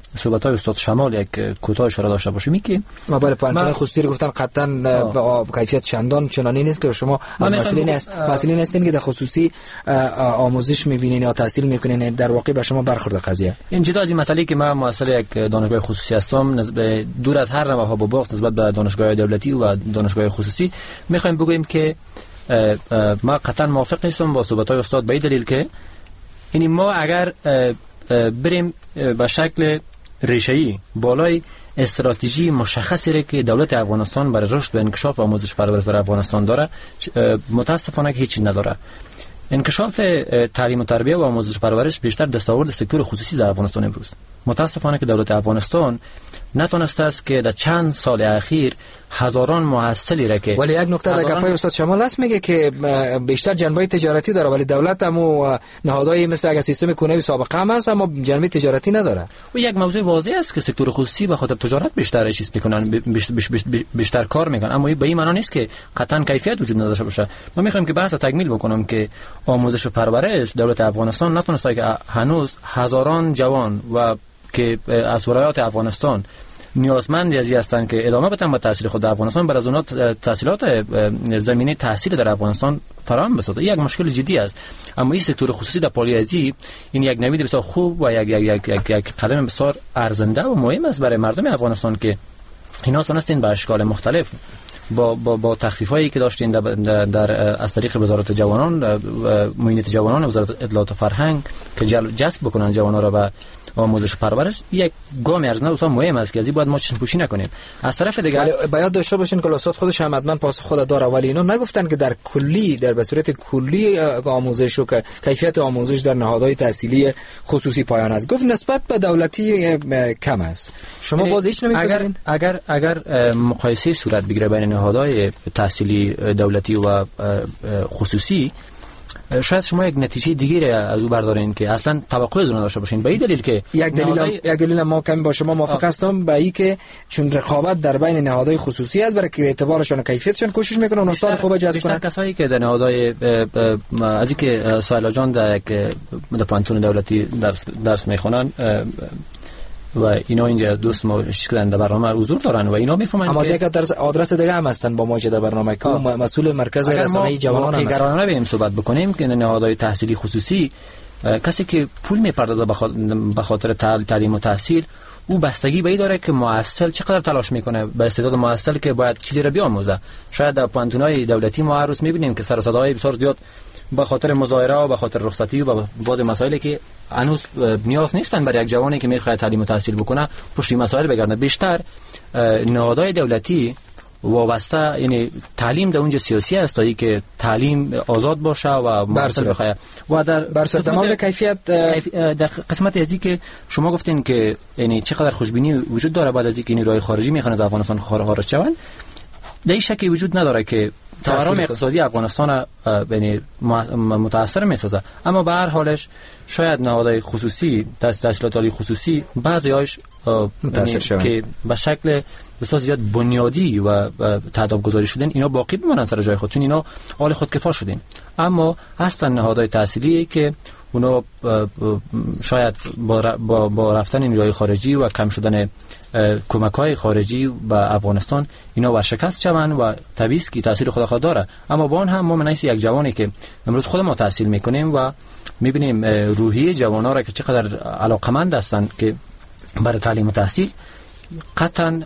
صحبت‌های استاد شمال یک کوتاه اشاره داشته باشیم که ما برای پانتون خصوصی گفتن قطعا با کیفیت چندانی نیست که شما از مسئله نیستین که در خصوصی آموزش می‌بینین یا تحصیل می‌کنین، در واقع به شما برخورد قضیه. این جدا از این مسئله که من مسئله یک دانشگاه خصوصی هستم، دور از هر نوع ها بغض نسبت به دانشگاه دولتی و دانشگاه خصوصی، می‌خوایم بگوییم که ما قطعا موافق نیستم با صحبت‌های استاد به دلیل که یعنی ما اگر بریم به شکل ریشه‌ای بالای استراتژی مشخصی که دولت افغانستان برای رشد و انکشاف و آموزش پرورش در افغانستان داره، متاسفانه که هیچی نداره. انکشاف تعلیم و تربیت و آموزش پرورش بیشتر دستاورد سکتور خصوصی در افغانستان امروز. متاسفانه که دولت افغانستان نتونسته است که در چند سال اخیر هزاران محصلی را که ولی یک نکته در گپای استاد شمال است میگه که بیشتر جنبه تجارتی داره، ولی دولت هم نهادهای مثل اگه سیستم کنوی سابقه هم هست اما جنبه تجارتی نداره. و یک موضوع واضح است که سکتور خصوصی به خاطر تجارت بیشتر چیز میکنن، بیشتر کار میکنن، اما به این معنی نیست که قطعا کیفیت وجود نداشته باشه. ما میخوایم که بحث تکمیل بکنم که آموزش و پرورش دولت افغانستان نتونسته که هنوز هزاران جوان و که از ولایات افغانستان نیازمندی از هستند که ادامه بدن به تحصیل خود در افغانستان، بر از اونها تحصیلات زمینه تحصیل در افغانستان فراهم بسازه. یک مشکل جدی است. اما این سکتور خصوصی در پالیازی این یک نوید بسیار خوب و یک قدم بسیار ارزنده و مهم است برای مردم افغانستان که اینا تونستین به اشکال مختلف با تخفیفایی که داشتین در از طریق وزارت جوانان، معینات جوانان، وزارت اطلاعات و فرهنگ که جذب بکنن جوانان را به آموزش پرورش، یک گام ارزنده و مهم است که از این باید ما چشم پوشی نکنیم. از طرف دیگر باید داشته باشین که استاد خودش هم حتما پاس خود داره، ولی اینا نگفتن که در کلی به صورت کلی آموزش و که کیفیت آموزش در نهادهای تحصیلی خصوصی پایان است. گفت نسبت به دولتی کم است. شما باز هیچ نمی‌گذارین؟ اگر مقایسه صورت بگیره بین نهادهای تحصیلی دولتی و خصوصی، شاید شما یک نتیجه دیگه از او بردارین که اصلا توقع از اون داشته باشین. به این دلیل که یک دلیل ما کمی با شما موافق هستم به این که چون رقابت در بین نهادهای خصوصی است، برای که اعتبارشون و کیفیتشون کوشش میکنن استاد خوب جذب کنن. بیشتر کسایی که در نهادهای از اینکه سایلا جان در پانتون دولتی درس میخونن و اینا اینجا دوست ما شکلن در برنامه حضور دارن و اینا میفهمن اما یک آدرس دیگه هم هستن با ما در برنامه که مسئول مرکز رسانه‌ای جوانان هستن. اگر ما بریم صحبت بکنیم که نهادهای تحصیلی خصوصی کسی که پول میپردازه به خاطر تعلیم و تحصیل، او بستگی به این داره که معسل چقدر تلاش میکنه به استعداد معسل که باید چیزی رو بیاموزه. شاید در پانتونای دولتی ما هر روز میبینیم که سر و صداهای بسیار زیاد به خاطر مظاهره و به خاطر رخصتی و بعض مسائلی که هنوز نیاز نیستن برای یک جوانی که میخواد تعلیم و تحصیل بکنه پشت این مسائل بگردن. بیشتر نهادهای دولتی وابسته، یعنی تعلیم در اونجا سیاسی است تا که تعلیم آزاد باشه و معسل بخواه و در برسر کیفیت در قسمت ازی که شما گفتین که یعنی چقدر خوشبینی وجود داره بعد از اینکه نیروهای خارجی میخوان از افغانستان خارج شون، در این شکی وجود نداره که تورم اقتصادی افغانستان یعنی متاثر میسازه. اما به هر حالش شاید نهادهای خصوصی، تحصیلات عالی خصوصی بعضی‌هاش که به شکل بسیار زیاد بنیادی و تعداد گذاری شدن اینا باقی بمونن سر جای خود، چون اینا حال خودکفا شدن. اما هستن نهادهای تحصیلی که اونا شاید با رفتن نیروهای خارجی و کم شدن کمک‌های خارجی به افغانستان اینا ورشکست شوند و طبیعی است که تاثیر خود داره. اما با اون هم ما منیس یک جوانی که امروز خود ما تحصیل میکنیم و میبینیم روحیه جوان‌ها را که چقدر علاقمند هستند که برای تعلیم و تحصیل، قطعا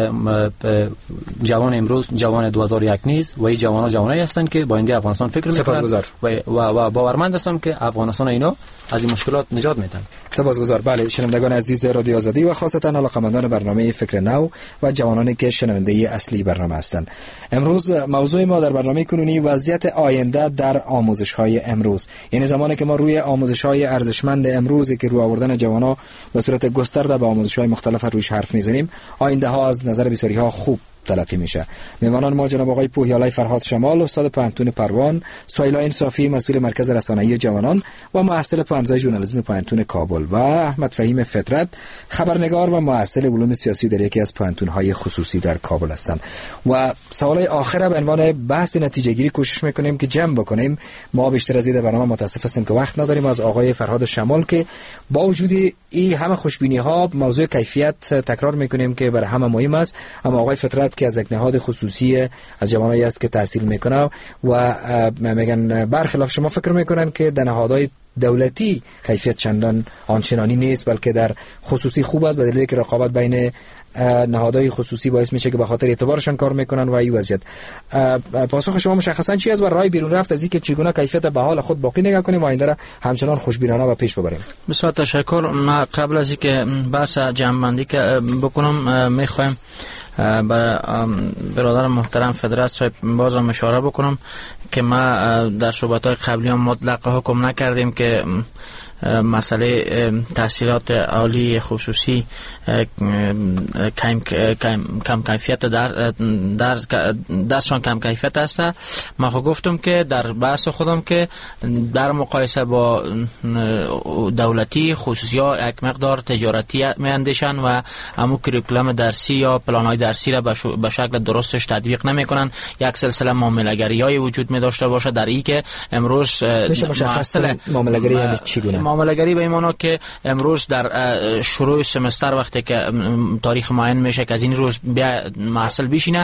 جوان امروز جوان 2001 نیست و این جوانایی هستند که با آینده افغانستان فکر میکنند و باورمند هستم که افغانستان اینا از این مشکلات نجات میدن. سپاسگزار. بله، شنوندگان عزیز رادیو آزادی و خاصتا علاقه‌مندان برنامه فکر نو و جوانانی که شنونده اصلی برنامه هستند، امروز موضوع ما در برنامه کنونی وضعیت آینده در آموزش‌های امروز، یعنی زمانی که ما روی آموزش‌های ارزشمند امروزی که رو آوردن جوان‌ها به صورت گسترده به آموزش‌های مختلف روش حرف میزنیم، آینده ها از نظر بسیاری‌ها خوب تلقی میشه. میهمانان ما جناب آقای پوهیالای فرهاد شمال، استاد پانتون پروان، سایلا انصافی مسئول مرکز رسانه‌ای جوانان و محصل پانزه ژورنالیسم پانتون کابل و احمد فهیم فطرت خبرنگار و محصل علوم سیاسی در یکی از پانتون‌های خصوصی در کابل هستند. و سوال آخر به عنوان بحث نتیجه گیری کوشش میکنیم که جمع بکنیم. ما بیشتر از این برنامه متاسف هستیم که وقت نداریم. از آقای فرهاد شمال که با وجود این همه خوشبینی ها موضوع کیفیت تکرار میکنیم که برای همه مهم است، اما آقای فطرت که از یک نهاد خصوصی از جوانایی است که تحصیل میکنه و میگن برخلاف شما فکر میکنن که در نهادهای دولتی کیفیت چندان آنچنانی نیست، بلکه در خصوصی خوب است، به دلیل که رقابت بین نهادهای خصوصی باعث میشه که به خاطر اعتبارشان کار میکنن و این وضعیت. پاسخ شما مشخصا چی است و راه بیرون رفت از اینکه چگونه کیفیت به حال خود باقی نگه کنیم و آینده را همچنان خوشبینانه و پیش ببریم؟ بسیار تشکر. ما قبل از اینکه بحث جمع‌بندی بکنم میخوایم برادر محترم فدرت صاحب بازم اشاره بکنم که ما در صحبت‌های قبلی هم مطلق حکم نکردیم که مسئله تحصیلات عالی خصوصی کم کیفیت درسشان کم کیفیت است. ما خود گفتم که در بحث خودم که در مقایسه با دولتی خصوصی ها یک مقدار تجارتی می اندیشن و همون کریکولم درسی یا پلان‌های درسی را به شکل درستش تطبیق نمی کنن. یک سلسله معامله‌گری های وجود می داشته باشه در این که امروز میشه مشخص معامله‌گری یعنی چگونه؟ معامله‌گری به این معنی که امروز در شروع سمستر وقتی که تاریخ معین میشه که از این روز بیا محصل بشینه،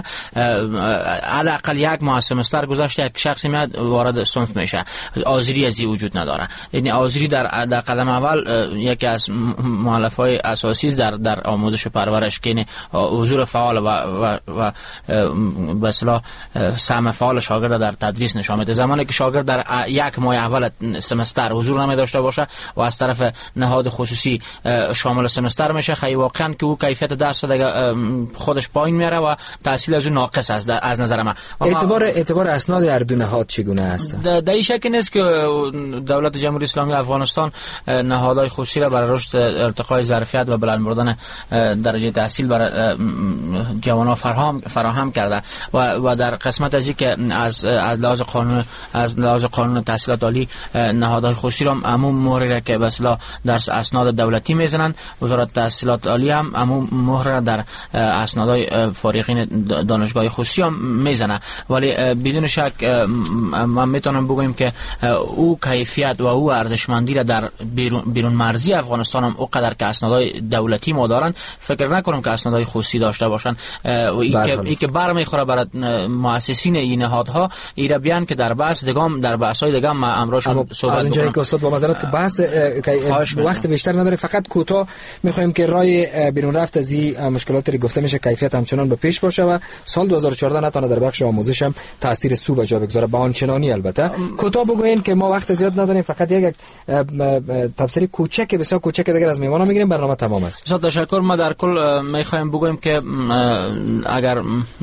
حداقل یک ماه سمستر گذشته یک شخصی میاد وارد صنف میشه، آذری از این وجود نداره. یعنی آذری در قدم اول یکی از مؤلفه‌های اساسی در آموزش و پرورش که حضور فعال و به اصطلاح سهم فعال شاگرد در تدریس نشان میده. زمانی که شاگرد در یک ماه اول سمستر حضور نمی داشته باشه و از طرف نهاد خصوصی شامل سمستر میشه، خیلی واقعا که او کیفیت درس دیگه خودش پایین میاره و تحصیل از اون ناقص است از نظر من. اعتبار اسناد هر دو نهاد چگونه است؟ در این شک نیست که دولت جمهوری اسلامی افغانستان نهادهای خصوصی را برای رشد ارتقای ظرفیت و بلند بردن درجه تحصیل برای جوانان فراهم کرده و در قسمت از که از لحاظ قانون تحصیلات عالی نهادهای خصوصی را عموم مهر که به اصطلاح در اسناد دولتی میزنن. وزارت تحصیلات عالی هم عموم مهر در اسنادهای فارغین دانشگاه خصوصی هم میزنه، ولی بدون شک من میتونم بگم که او کیفیت و او ارزشمندی را در بیرون مرزی افغانستان هم اونقدر که اسنادهای دولتی ما دارن فکر نکنم که اسنادهای خصوصی داشته باشن. این که برمیخوره برای مؤسسین این نهادها ایرا بیان که در بحث‌های دیگه ما امروزشون صحبت از اینجایی که استاد با معذرت که بحث وقت بیشتر نداره، فقط کوتاه میخوایم که راه بیرون رفت از این مشکلاتی گفته میشه کیفیت همچنان به پیش باشه و سال 2014 نتونه در بخش آموزش هم تاثیر سو جا بگذاره با آنچنانی. البته کوتاه بگوین که ما وقت زیاد نداریم، فقط یک تفسیر کوچک بسیار کوچک دیگه از میهمانا میگیریم، برنامه تمام است. بسیار تشکر. ما در کل میخوایم بگویم که اگر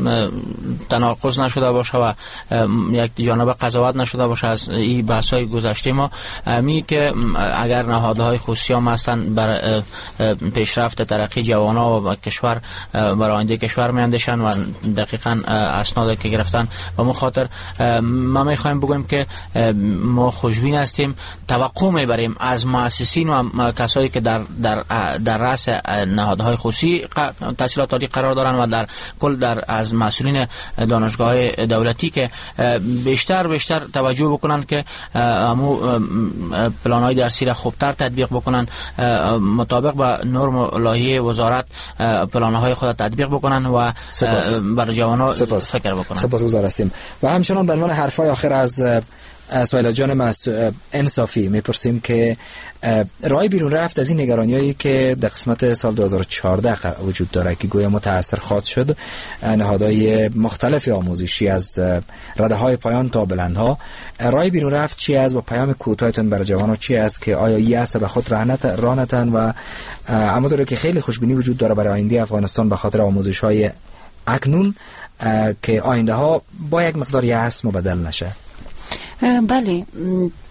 تناقض نشده باشه و یک جانبه قضاوت نشده باشه از این بحث‌های گذشته ما که اگر نهادهای خصوصی هم هستن بر پیشرفت ترقی جوانان و کشور برای آینده کشور میاندیشن و دقیقاً اسنادی که گرفتن و مخاطر ما میخوایم بگویم که ما خوشبین هستیم، توقع میبریم از مؤسسین و کسایی که در رأس نهادهای خصوصی تحصیلات عالی قرار دارن و در کل از مسئولین دانشگاه دولتی که بیشتر توجه بکنن که همو پلان‌های درسی را خوبتر تطبیق بکنن، مطابق با نرم و لایحه وزارت پلان‌های خود تطبیق بکنن و برای جوانان فکر بکنن. سپاسگزار هستیم. و همچنان به عنوان حرفای آخر از سویلا جان انصافی میپرسیم که راه بیرون رفت از این نگرانیایی که در قسمت سال 2014 وجود داره که گویا متأثر خواهد شد نهادهای مختلف آموزشی از رده‌های پایان تا بلندها، راه بیرون رفت چی است و پیام کوتاهتون برای جوانان چی است که آیا این است به خود رانتن و اما داره که خیلی خوشبینی وجود داره برای آینده افغانستان به خاطر آموزش‌های اکنون که آینده ها با یک مقدار یأس مبدل نشه؟ بله،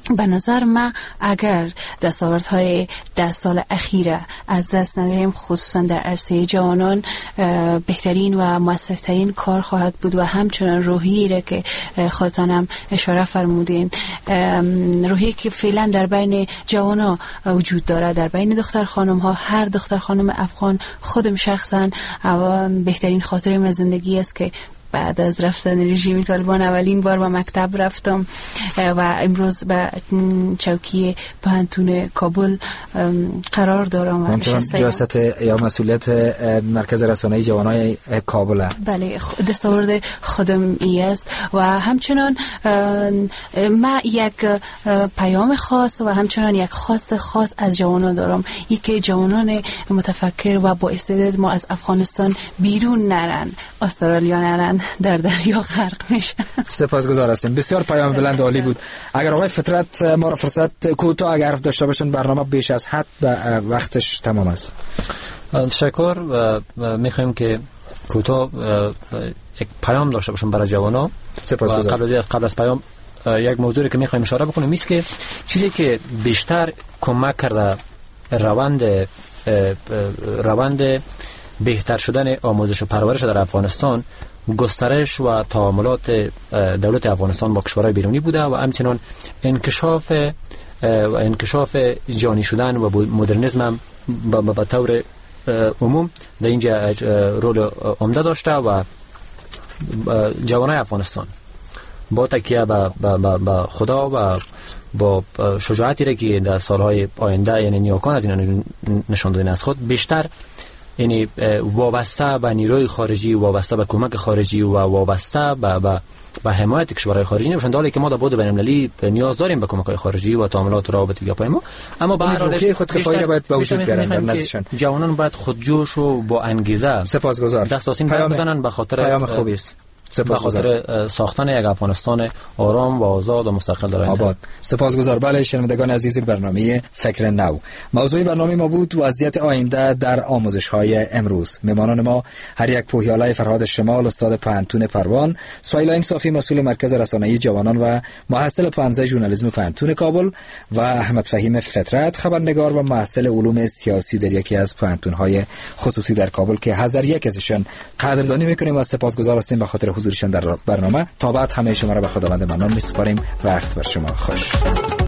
به نظر من اگر دستاوردهای 10 سال اخیره از دست ندهیم، خصوصا در عرصه جوانان، بهترین و موثرترین کار خواهد بود. و همچنان روحیه‌ای را که خودتانم اشاره فرمودین، روحیه‌ای که فعلا در بین جوانان وجود داره، در بین دختر خانم ها، هر دختر خانم افغان، خودم شخصا بهترین خاطره من زندگی است که بعد از رفتن رژیم طالبان اولین بار به مکتب رفتم و امروز به چوکی پانتون کابل قرار دارم و نشستم. ریاست یا مسئولیت مرکز رسانه‌ای جوانای کابل. بله، دستاورد خودم ای است. و همچنان ما یک پیام خاص و همچنان یک خواست خاص از جوانان دارم، ای که جوانان متفکر و با استعداد ما از افغانستان بیرون نرن، استرالیا نرن، در دریا غرق میشن. سپاسگزار هستیم. بسیار پیام بلند عالی بود. اگر آقای فطرت ما را فرصت کوتاه اگر حرف داشته باشن، برنامه بیش از حد وقتش تمام است. تشکر. و میخوایم که کوتاه یک پیام داشته باشم برای جوانا. سپاسگزار. قبل از پیام یک موضوعی که میخوایم اشاره بکنیم است که چیزی که بیشتر کمک کرده روند بهتر شدن آموزش و پرورش در افغانستان، گسترش و تعاملات دولت افغانستان با کشورهای بیرونی بوده و همچنان انکشاف جانی شدن و مدرنیسم هم به طور عموم در اینجا رول عمده داشته و جوانای افغانستان با تکیه به خدا و با شجاعتی را که در سالهای آینده یعنی نیاکان از این نشان دادن از خود، بیشتر یعنی وابسته به نیروی خارجی، وابسته به کمک خارجی و وابسته به حمایت کشورهای خارجی نباشند. حالی که ما در بعد بین‌المللی نیاز داریم به کمک‌های خارجی و تعاملات و روابط دیگر ما، اما به هر حال خودکفایی باید به وجود بیارن در نزدشان. جوانان باید خودجوش و با انگیزه سپاسگزار دست آستین بزنن به خاطر پیام خوبی است. به خاطر ساختن یک افغانستان آرام و آزاد و مستقل در آینده. آباد. سپاسگزار. بله شنوندگان عزیز برنامه فکر نو، موضوع برنامه ما بود وضعیت آینده در آموزش‌های امروز. مهمانان ما هر یک پوهیالای فرهاد شمال، استاد پانتون پروان، سویلا صافی مسئول مرکز رسانه‌ای جوانان و محصل پانزه ژورنالیسم پانتون کابل و احمد فهیم فطرت، خبرنگار و محصل علوم سیاسی در یکی از پانتون‌های خصوصی در کابل که هزار یک ازشان قدردانی می‌کنیم و سپاسگزار هستیم به خاطر حضورشان در برنامه. تا بعد همه شما را به خداوند منان می‌سپاریم. وقت بر شما خوش.